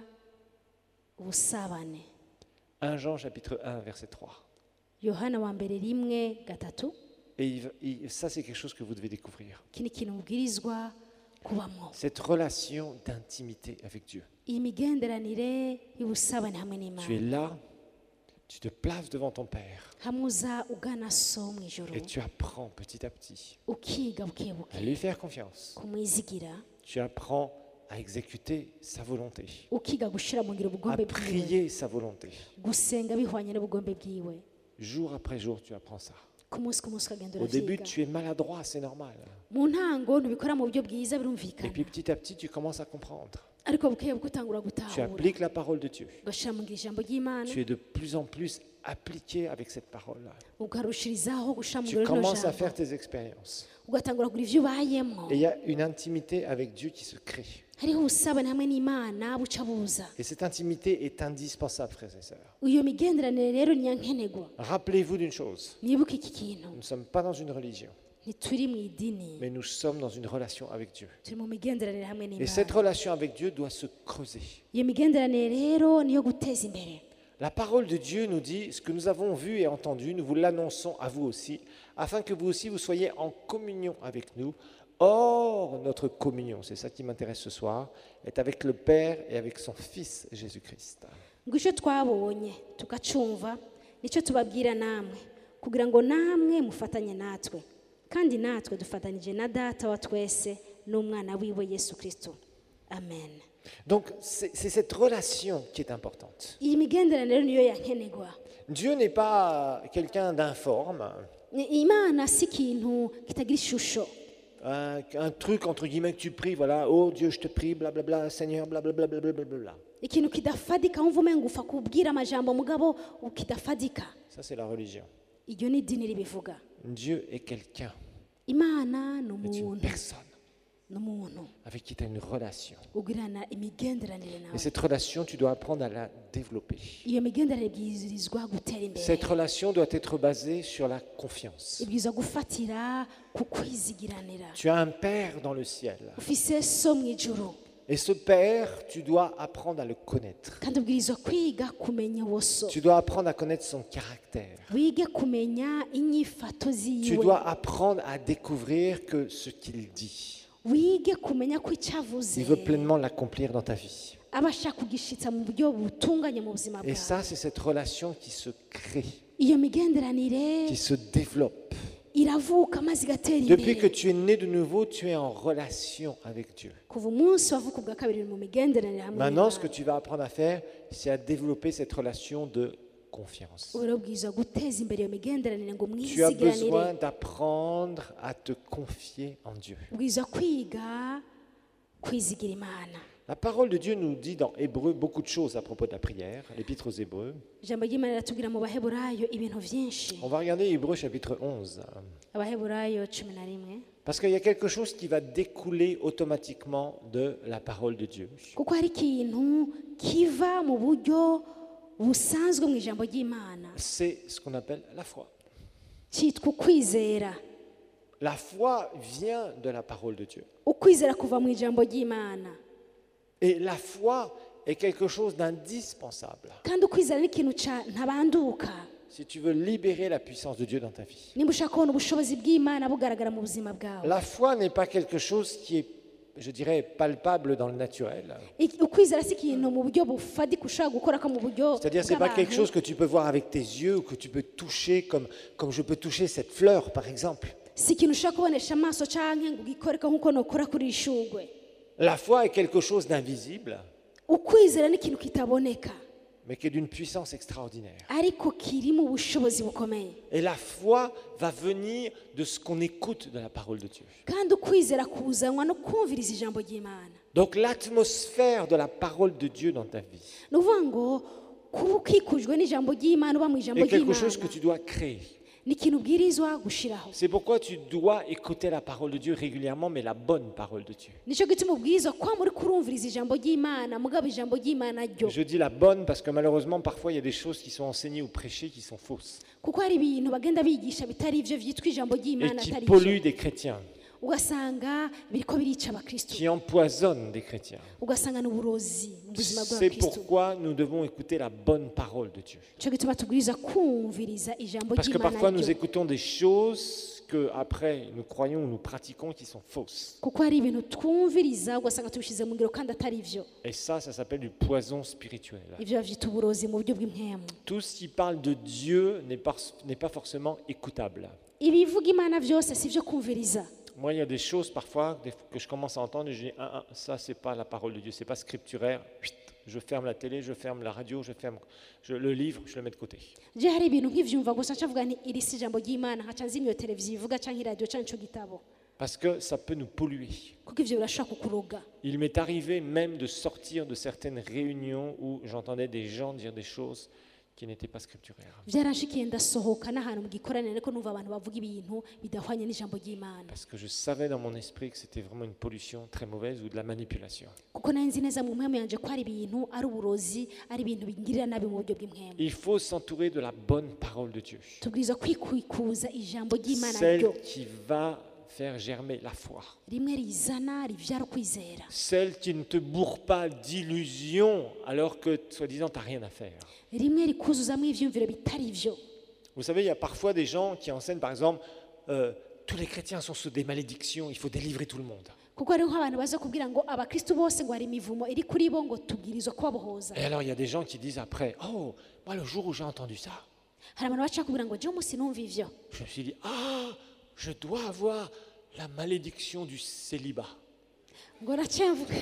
ubusabane.
1 Jean chapitre 1 verset 3.
Yohana wa mbere 1:3.
Et ça, c'est quelque chose que vous devez découvrir.
Iki ni ikintu mubwirizwa kubamwo,
Cette relation d'intimité avec Dieu.
iyi migenderanire y'ubusabane hamwe
Tu es
n'Imana.
là, tu te places devant ton Père
Hamwe uza ugana so mu ijoro,
et tu apprends petit à petit
ukiga bukebuke
à lui faire confiance.
kumwizigira,
Tu apprends à exécuter sa volonté,
ukiga gushira mu ngiro
à
ubugombe bwiwe,
prier sa volonté.
gusenga bihwanye n'ubugombe bwiwe.
Jour après jour, tu apprends ça.
Ku munsi ukagenda
Au début,
uravyiga.
tu es maladroit, c'est normal.
Mu ntango ntubikora mu buryo bwiza,
Et
birumvikana,
puis petit à petit, tu commences à comprendre.
ariko bukebuke utangura
Tu
gutahura,
appliques la parole de Dieu.
ugashira mu ngiro ijambo ry'Imana,
Tu es de plus en plus appliqué avec cette parole.
ugarushirizaho gushira mu
Tu
ngiro rino
commences à
jambo,
faire tes expériences.
ugatangura kugira ivyo ubayemwo.
Et il y a une intimité avec Dieu qui se crée.
Hariho ubusabane hamwe n'Imana buca buza.
Et cette intimité est indispensable, frères et sœurs.
Iyo migenderanire rero ni yankenegwa.
Rappelez-vous d'une chose.
Nibuke iki kintu,
Nous ne sommes pas dans une religion.
ntituri mu idini
mais nous sommes dans une relation avec Dieu.
turi mu migenderanire hamwe
Et cette
n'imana
relation avec Dieu doit se creuser.
iyo migenderanire rero niyo guteza imbere.
La parole de Dieu nous dit, ce que nous avons vu et entendu, nous vous l'annonçons à vous aussi, afin que vous aussi vous soyez en communion avec nous. Or, notre communion, c'est ça qui m'intéresse ce soir, est avec le Père et avec son Fils Jésus-Christ.
ngo icyo twabonye tukacumva nicyo tubabwira namwe kugira ngo namwe mufatanye natwe kandi natwe dufatanyije na data wa twese n'umwana wiwe Yesu Kristo. Amen.
Donc, c'est cette relation qui est importante.
Iyi migenderanire niyo yankenegwa.
Dieu n'est pas quelqu'un d'informe,
Imana si ikintu kitagira ishusho,
un truc entre guillemets que tu pries, voilà, oh Dieu, je te prie, blablabla, Seigneur, blablabla, blablabla.
ikintu kidafadika wumva umenga ufa kubwira amajambo mugabo ukidafadika.
Ça, c'est la religion.
Iryo ni idini ribivuga.
Dieu est quelqu'un,
Imana ni
est une
umuntu,
personne
ni umuntu
avec qui tu as une relation.
ugirana imigenderanire
Et
nawe.
cette relation, tu dois apprendre à la développer.
Iyo migenderanire ibwirizwa gutera imbere.
Cette relation doit être basée sur la confiance.
ibwirizwa gufatira ku kwizigiranira.
Tu as un Père dans le ciel.
Ufise so mu ijuru
Et ce Père, tu dois apprendre à le connaître.
kandi ubwirizwa kwiga kumenya uwo so,
Tu dois apprendre à connaître son caractère.
wige kumenya inyifato
Tu
ziwe,
dois apprendre à découvrir que ce qu'il dit,
wige kumenya ko icyo avuze
il veut pleinement l'accomplir dans ta vie.
aba ashaka kugishitsa mu buryo butunganye mu buzima
Et
bwawe.
ça, c'est cette relation qui se crée,
Iyo migenderanire
qui se développe.
iravuka maze igatera
Depuis que
imbere.
tu es né de nouveau, tu es en relation avec Dieu.
Kuva umunsi wavuka ubwa kabiri uri mu migenderanire hamwe
Maintenant, ce que
n'Imana.
tu vas apprendre à faire, c'est à développer cette relation de confiance.
Ubu rero ubwirizwa guteza imbere iyo migenderanire ngo
Tu as
mwizigiranire.
besoin d'apprendre à te confier en Dieu.
Ubwirizwa kwiga kwizigira Imana.
La parole de Dieu nous dit dans Hébreu beaucoup de choses à propos de la prière, l'épître aux Hébreux.
Ijambo ry'Imana riratubwira mu Baheburayo ibintu byinshi.
On va regarder Hébreux chapitre 11,
Abaheburayo 11.
parce qu'il y a quelque chose qui va découler automatiquement de la parole de Dieu.
Kuko hari ikintu kiva mu buryo busanzwe mu ijambo ry'Imana
C'est ce qu'on appelle la foi.
cyitwa ukwizera.
La foi vient de la parole de Dieu.
Ukwizera kuva mu ijambo ry'Imana
Et la foi est quelque chose d'indispensable
kandi ukwizera ni ikintu ntabanduka
si tu veux libérer la puissance de Dieu dans ta vie.
nimba ushaka kubona ubushobozi bw'Imana bugaragara mu buzima bwawe.
La foi n'est pas quelque chose qui est, je dirais, palpable dans le naturel.
Ukwizera si ikintu mu buryo bufadika ushobora gukora ko mu buryo
C'est-à-dire, ce n'est pas quelque
bw'abantu.
chose que tu peux voir avec tes yeux ou que tu peux toucher comme je peux toucher cette fleur, par exemple.
Si ikintu ushobora kubonesha amaso canke ngo ugikoreka nk'uko nokora kuri ishugwe.
La foi est quelque chose d'invisible,
Ukwizera ni ikintu kitaboneka
mais qui est d'une puissance extraordinaire.
ariko kirimo ubushobozi bukomeye.
Et la foi va venir de ce qu'on écoute de la parole de Dieu.
Kandi ukwizera kuzanwa no kumviriza ijambo ry'Imana.
Donc l'atmosphère de la parole de Dieu dans ta vie
Ni ukuvuga ngo kuba ukikujwe n'ijambo ry'Imana uba mu ijambo
est quelque
ry'Imana
chose que tu dois créer.
ni ikintu ubwirizwa gushiraho.
C'est pourquoi tu dois écouter la parole de Dieu régulièrement, mais la bonne parole de Dieu.
Nicyo gituma ubwirizwa kwama uri kurumviriza ijambo ry'Imana mugabo ijambo ry'Imana ryo.
Je dis la bonne parce que malheureusement, parfois, il y a des choses qui sont enseignées ou prêchées qui sont fausses
Kuko hari ibintu bagenda bigisha bitari ivyo vyitwa ijambo
et
ry'Imana
qui
atari
polluent
ivyo.
des chrétiens,
Ugasanga biriko birica abakristo.
qui empoisonnent des chrétiens.
Ugasanga n'uburozi mu buzima
C'est
bw'abakristo.
pourquoi nous devons écouter la bonne parole de Dieu.
Nicyo gituma tubwiriza kumviriza ijambo
Parce que
ry'Imana
parfois, nous
ryo.
écoutons des choses que après nous croyons ou nous pratiquons qui sont fausses.
Kuko hari ibintu twumviriza ugasanga tubishize mu ngiro kandi atari ivyo.
Et ça s'appelle du poison spirituel.
Ivyo bavyita uburozi mu buryo bw'impwemu.
Tout ce qui parle de Dieu n'est pas forcément écoutable.
Ibivuga Imana vyose si vyo kumviriza.
Moi, il y a des choses parfois que je commence à entendre et je dis ça, c'est pas la parole de Dieu, c'est pas scripturaire. Chut, je ferme la télé, je ferme la radio, le livre, je le mets de côté.
Je hari ibintu nk'ivyumva gusa ncavuga nti iri si ijambo ry'Imana nkaca nzimya iyo televiziyo ivuga canke radio canke ico gitabo.
Parce que ça peut nous polluer.
Kuko ivyo birashobora kukuroga.
Il m'est arrivé même de sortir de certaines réunions où j'entendais des gens dire des choses qui n'étaient pas scripturaires.
byaranshikiye ndasohoka n'ahantu mu gikoraniro ariko numva abantu bavuga ibintu bidahwanye n'ijambo ry'Imana
Parce que je savais dans mon esprit que c'était vraiment une pollution très mauvaise ou de la manipulation.
kuko nari nzi neza mu mpemu yanjye ko ari ibintu ari uburozi ari ibintu bingirira nabi mu buryo bw'impemu
Il faut s'entourer de la bonne parole de Dieu.
tubwiriza kwikuza ijambo ry'Imana
Celle
ryo
qui va faire germer la foi.
rimwe rizana rivyara ukwizera
Celle qui ne te bourre pas d'illusions alors que, soi-disant, tu n'as rien à faire.
rimwe rikuzuzamo ivyumviro bitari vyo.
Vous savez, il y a parfois des gens qui enseignent, par exemple, tous les chrétiens sont sous des malédictions, il faut délivrer tout le monde.
kuko hariho nk'abantu baza kubwira ngo abakristu bose ngo hari imivumo iri kuri bo ngo tubwirizwa kubabohoza
Et alors, il y a des gens qui disent après, oh, moi, le jour où j'ai entendu ça,
hari abantu baca kubwira ngo je umunsi numva ivyo
je me suis dit, ah, je dois avoir la malédiction du célibat.
ngo nacyavuga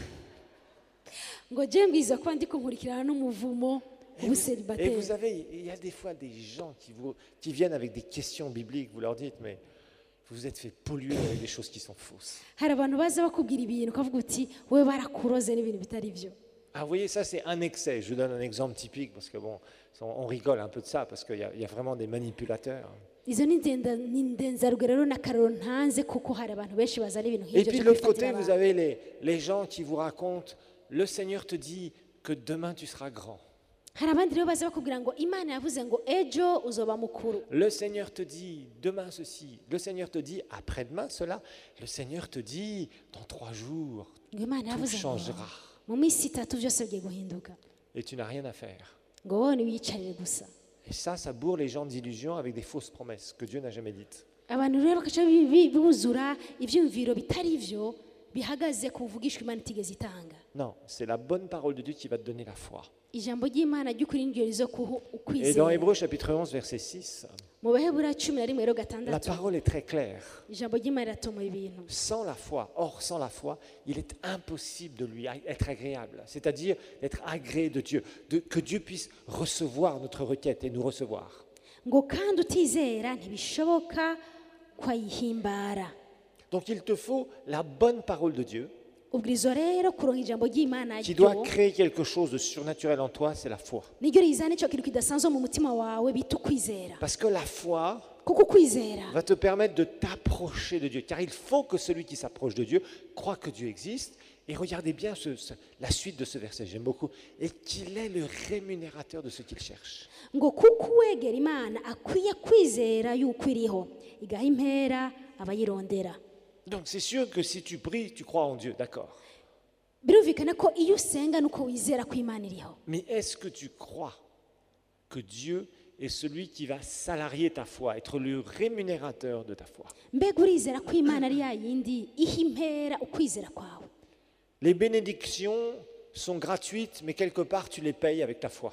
ngo je mbwiza kuba ndiko nkurikirana n'umuvumo
Et
ubuselibateri
vous savez, il y a des fois des gens qui viennent avec des questions bibliques, vous leur dites, mais vous vous êtes fait polluer avec des choses qui sont fausses.
hari abantu baza bakubwira ibintu ukavuga uti wowe barakuroze n'ibintu bitari vyo.
Ah, vous voyez, ça c'est un excès. Je vous donne un exemple typique, parce que bon, on rigole un peu de ça, parce qu'il y a vraiment des manipulateurs.
izo ni ndenzarugero rero n'akararo ntanze kuko hari abantu benshi bazana ibintu
Et
nk'ibyo
puis de
byo
l'autre côté,
kwifatira
vous
abantu.
avez les gens qui vous racontent, le Seigneur te dit que demain tu seras grand.
hari abandi rero baza bakubwira ngo imana yavuze ngo ejo uzoba mukuru.
Le Seigneur te dit demain ceci, le Seigneur te dit après-demain cela, le Seigneur te dit dans 3 jours,
ngo imana
tout
yavuze ngo
changera.
mu minsi 3 byose bigiye guhinduka
Et tu n'as rien à faire.
ngo wowe niwiyicarire gusa.
Et ça bourre les gens d'illusions avec des fausses promesses que Dieu n'a jamais dites.
abantu rero bakaca buzura ibyumviro bitari vyo bihagaze ku buvugishwa imana itigeze itanga.
Non, c'est la bonne parole de Dieu qui va te donner la foi.
ijambo ry'imana ry'ukuri niryo rizo kuha
Et dans
ukwizera.
Hébreux chapitre 11, verset 6,
mu bahebura 11 rero
la
gatandatu
parole est très claire.
ijambo ry'imana riratuma ibintu.
Sans la foi, sans la foi, il est impossible de lui être agréable, c'est-à-dire d'être agréé de Dieu, que Dieu puisse recevoir notre requête et nous recevoir.
ngo kandi utizera ntibishoboka kwayihimbara.
Donc il te faut la bonne parole de Dieu
ubwirizo rero kuronka ijambo ry'imana
qui doit
ryo
créer quelque chose de surnaturel en toi, c'est la foi.
niryo rizana icyo kintu kidasanzwe mu mutima wawe bita ukwizera.
Parce que la foi
kuko ukwizera
va te permettre de t'approcher de Dieu, car il faut que celui qui s'approche de Dieu croit que Dieu existe. Et regardez bien la suite de ce verset, j'aime beaucoup, et qu'il est le rémunérateur de ce qu'il cherche.
ngo kuko uwegera imana akwiye kwizera yuko iriho igaha impera abayirondera.
Donc c'est sûr que si tu pries, tu crois en Dieu, d'accord.
birumvikana ko iyo usenga nuko wizera ko imana iriho.
Mais est-ce que tu crois que Dieu est celui qui va salarier ta foi, être le rémunérateur de ta foi?
mbega urizera ko imana ari yayindi iha impera ukwizera kwawe.
Les bénédictions sont gratuites, mais quelque part tu les payes avec ta foi.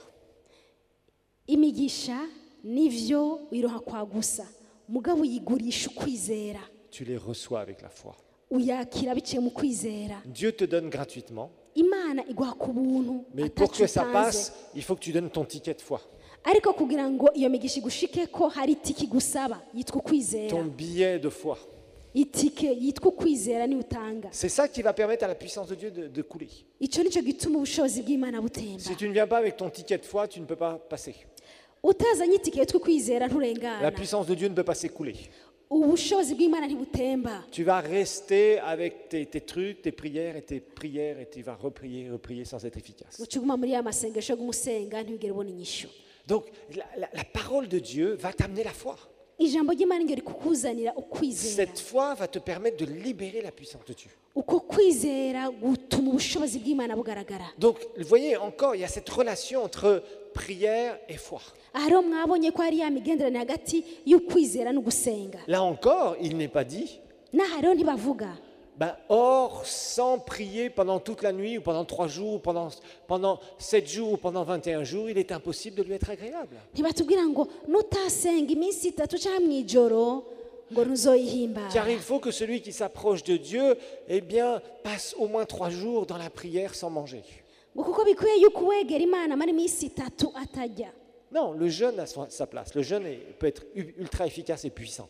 imigisha nivyo wiroha kwa gusa mugabo uyigurisha ukwizera,
Tu les reçois avec la foi.
uyakira biciye mu kwizera.
Dieu te donne gratuitement,
imana iguha ku buntu
mais pour
ataco
que ça
utanze.
passe, il faut que tu donnes ton ticket de foi,
ariko kugira ngo iyo migisha igushike ko hari itike igusaba yitwa ukwizera.
ton billet de foi.
itike yitwa ukwizera ni utanga.
C'est ça qui va permettre à la puissance de Dieu de couler.
icyo nicyo gituma ubushobozi bw'imana butemba.
Si tu ne viens pas avec ton ticket de foi, tu ne peux pas passer.
utazanye itike yitwa ukwizera
La
nturengana.
puissance de Dieu ne peut pas s'écouler.
ubushobozi bw'imana ntibutemba.
Tu vas rester avec tes trucs, tes prières, et tu vas reprier sans être efficace.
ucuguma muri ya masengesho y'umusenga ntibigere ubona inyishu.
Donc la parole de Dieu va t'amener la foi.
ijambo ry'imana ngeri kukuzanira ukwizera.
Cette foi va te permettre de libérer la puissance de Dieu.
uko kwizera gutuma ubushobozi bw'imana bugaragara.
Donc vous voyez encore, il y a cette relation entre prière et foi.
aha rero mwabonye ko hari ya migenderanire hagati y'ukwizera no gusenga.
Là encore, il n'est pas dit,
n'aha rero ntibavuga
or sans prier pendant toute la nuit ou pendant 3 jours, ou pendant 7 jours ou pendant 21 jours, il est impossible de lui être agréable.
ntibatubwira ngo nutasenga iminsi 3 cyangwa mu ijoro ngo ntuzoyihimbara.
Car il faut que celui qui s'approche de Dieu, eh bien, passe au moins 3 jours dans la prière sans manger.
ngo kuko bikwiye yuko uwegera imana amara iminsi 3 atajya.
Non, le jeûne a sa place. Le jeûne peut être ultra efficace et puissant.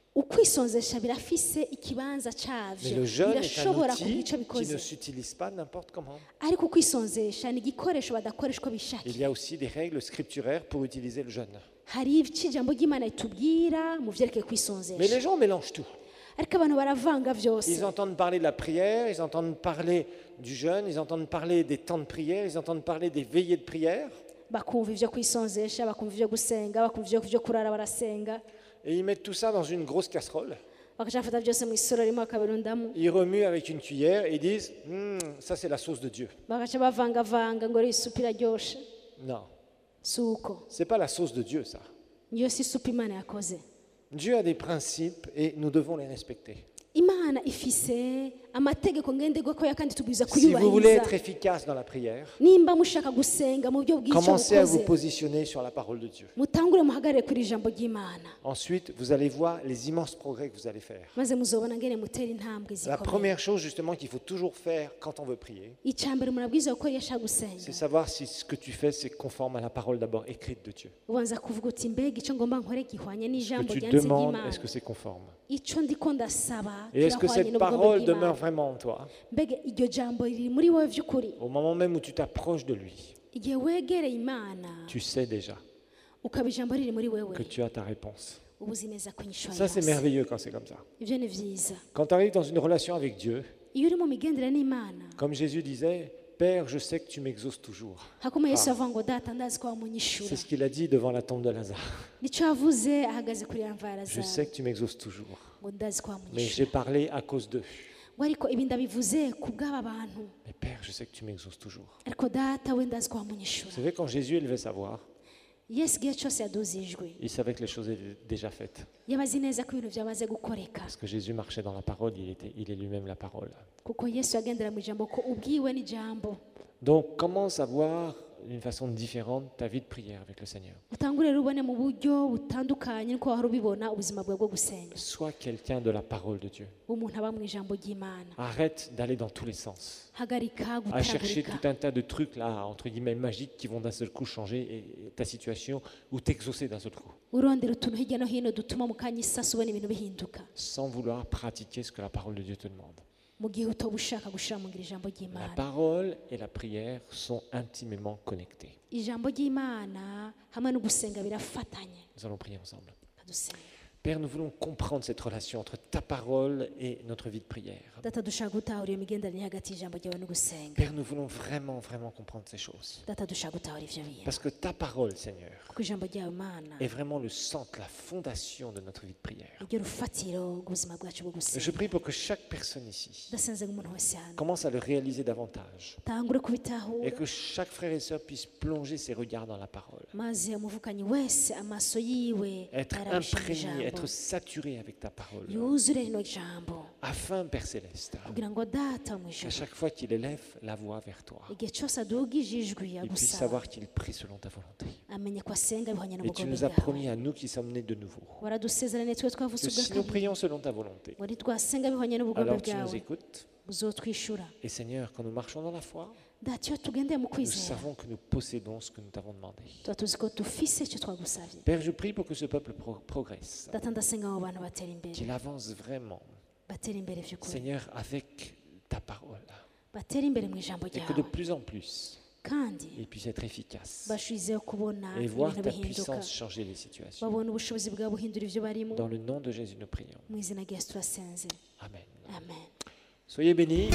ukwisonzesha birafise ikibanza
Mais
cyavyo
le jeûne est un
birashobora kugira
outil
icyo
qui
bikoze
ne s'utilise pas n'importe comment.
ariko ukwisonzesha ni igikoresho badakoresha uko
Il
bishakiye
y a aussi des règles scripturaires pour utiliser le jeûne.
hari icyo ijambo ry'imana ritubwira mu byerekeye
Mais
kwisonzesha
les gens mélangent tout.
ariko abantu baravanga byose
Ils entendent parler de la prière, ils entendent parler du jeûne, ils entendent parler des temps de prière, ils entendent parler des veillées de prière.
bakumva ibyo kwisonzesha bakumva ibyo gusenga bakumva ibyo kurara barasenga
Et ils mettent tout ça dans une grosse casserole.
bakashafata byose mu isoro rimwe bakabirundamo
Ils remuent avec une cuillère et ils disent ça c'est la sauce de Dieu.
bagaca bavangavanga ngo isupu iraryoshe
Non,
si uko
c'est pas la sauce de Dieu ça.
niyo si isupu imana yakoze
Dieu a des principes et nous devons les respecter.
imana ifise amategeko ngenderwako kandi tubwiza
Si vous voulez être
kuyubahiriza
efficace dans la prière,
nimba mushaka gusenga mu buryo bw'icyo
commencez à vous
bukoze
positionner sur la parole de Dieu.
mutangure muhagarare kuri ijambo ry'imana
Ensuite, vous allez voir les immenses progrès que vous allez faire.
maze muzobona ngene mutera intambwe
La
zikomeye
première chose justement qu'il faut toujours faire quand on veut prier,
icya mbere murabwiza gukora iyo ashaka gusenga
c'est savoir si ce que tu fais c'est conforme à la parole d'abord écrite de Dieu.
ubanza kuvuga uti mbega icyo ngomba nkore gihwanye
Ce
n'ijambo
que tu
ryanditse
demandes,
ry'imana
est-ce que c'est conforme?
icyo ndiko ndasaba
Et est-ce que
kirahwanye
cette
n'ubugombe
parole
bw'Imana.
demeure vraiment en toi?
mbega iryo jambo riri muri wowe by'ukuri
Au moment même où tu t'approches de lui,
igihe wegereye imana
tu sais déjà
ukaba ijambo riri muri wewe
que tu as ta réponse.
uba uzi neza ko inyishu
Ça, c'est
yose
merveilleux quand c'est comme ça.
ibyo ni byiza
Quand tu arrives dans une relation avec Dieu,
iyo uri mu migendere n'imana
comme Jésus disait, Père, je sais que tu m'exauces toujours.
hakuma yesu avuga ngo data ndazi ko wamunyishura
C'est ce qu'il a dit devant la tombe de Lazare.
nicyo yavuze ahagaze kuri ya mva ya
Je sais
lazaro
que tu m'exauces toujours.
ngo ndazi ko
Mais j'ai
wamunyishura
parlé à cause d'eux.
ngo ariko ibi ndabivuze ku bw'aba bantu
Mais Père, je sais que tu m'exauces toujours.
ariko data we ndazi ko wamunyishura
Vous savez, quand Jésus élevait sa voix,
yesu igihe cyose yaduze ijwi
il savait que les choses étaient déjà faites.
yaba azi neza ko ibintu byamaze gukoreka
Parce que Jésus marchait dans la parole, il est lui-même la parole.
kuko yesu yagendera mu ijambo ko ubwiwe n'ijambo
Donc, commence à voir d'une façon différente ta vie de prière avec le Seigneur.
utangure rero ubone mu buryo butandukanye niko wahora ubibona ubuzima bwawe bwo gusenga
Sois quelqu'un de la parole de Dieu.
umuntu aba mu ijambo ry'imana
Arrête d'aller dans tous les sens,
hagarika
à chercher
gutaragurika
tout un tas de trucs là, entre guillemets, magiques qui vont d'un seul coup changer ta situation ou t'exaucer d'un seul coup,
urondera utuntu hirya no hino dutuma mu kanya isasi ubona ibintu bihinduka
sans vouloir pratiquer ce que la parole de Dieu te demande.
mu gihe utaba ushaka gushyira mu ngiro ijambo
La
ry'imana
parole et la prière sont intimement connectées.
ijambo ry'imana hamwe no gusenga birafatanye
Nous allons prier ensemble.
kadusenga
Père, nous voulons comprendre cette relation entre ta parole et notre vie de prière.
data dushaka gutahura iyo migenderanire hagati y'ijambo ryawe no gusenga
Père, nous voulons vraiment, vraiment comprendre ces choses.
data dushaka gutahura ivyo bintu
Parce que ta parole, Seigneur,
kuko ijambo ryawe mana
est vraiment le centre, la fondation de notre vie de prière.
iryo rufatiro rw'ubuzima bwacu bwo
Je
gusenga
prie pour que chaque personne ici
ndasenze nk'umuntu wese hano
commence à le réaliser davantage
tangure
et
kubitahura
que chaque frère et sœur puisse plonger ses regards dans la parole.
maze umuvukanyi wese amaso yiwe
Être
arabisha mu
imprégné,
ijambo
être saturé avec ta parole.
yuzure rino jambo
Afin, Père Céleste,
kugira ngo data mu
qu'à
ijoro
chaque fois qu'il élève la voix vers toi,
igihe cyose adugije ijwi
il puisse
yagusaba
savoir qu'il prie selon ta volonté.
amenye ko asenga bihwanye
Et tu
n'ubugombe
nous as
bwawe
promis à nous qui sommes nés de nouveau
waradusezeraniye twe twavutse
que
ubwa
si nous
kabiri
prions selon ta volonté,
wari twasenga bihwanye n'ubugombe
alors tu nous
bwawe
écoutes.
uzotwishura
Et Seigneur, quand nous marchons dans la foi,
data iyo tugendeye mu
nous
kwizera
savons que nous possédons ce que nous t'avons demandé.
tuba tuzi ko dufise icyo twagusabye
Père, je prie pour que ce peuple progresse,
data ndasenga abo bantu batera imbere
qu'il avance vraiment,
batera imbere by'ukuri
Seigneur, avec ta parole,
batera imbere mu ijambo
et que
ryawe
de plus en plus,
kandi
il puisse être efficace
bashizeho kubona
et voir
ibintu
ta
bihinduka
puissance changer les situations.
babona ubushobozi bwawe buhindura ibyo barimo
Dans le nom de Jésus, nous prions.
mu izina rya yesu turasenze
Amen.
amen
Soyez bénis.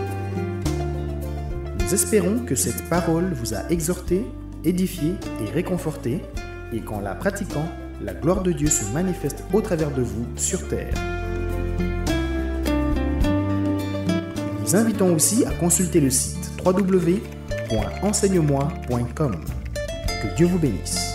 Nous espérons que cette parole vous a exhorté, édifié et réconforté, et qu'en la pratiquant, la gloire de Dieu se manifeste au travers de vous sur terre. Nous vous invitons aussi à consulter le site www.enseigne-moi.com. Que Dieu vous bénisse.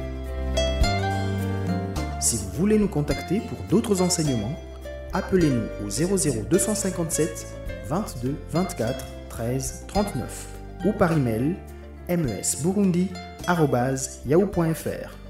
Si vous voulez nous contacter pour d'autres enseignements, appelez-nous au 00257 22 24 13 39 ou par email mesburundi@yahoo.fr.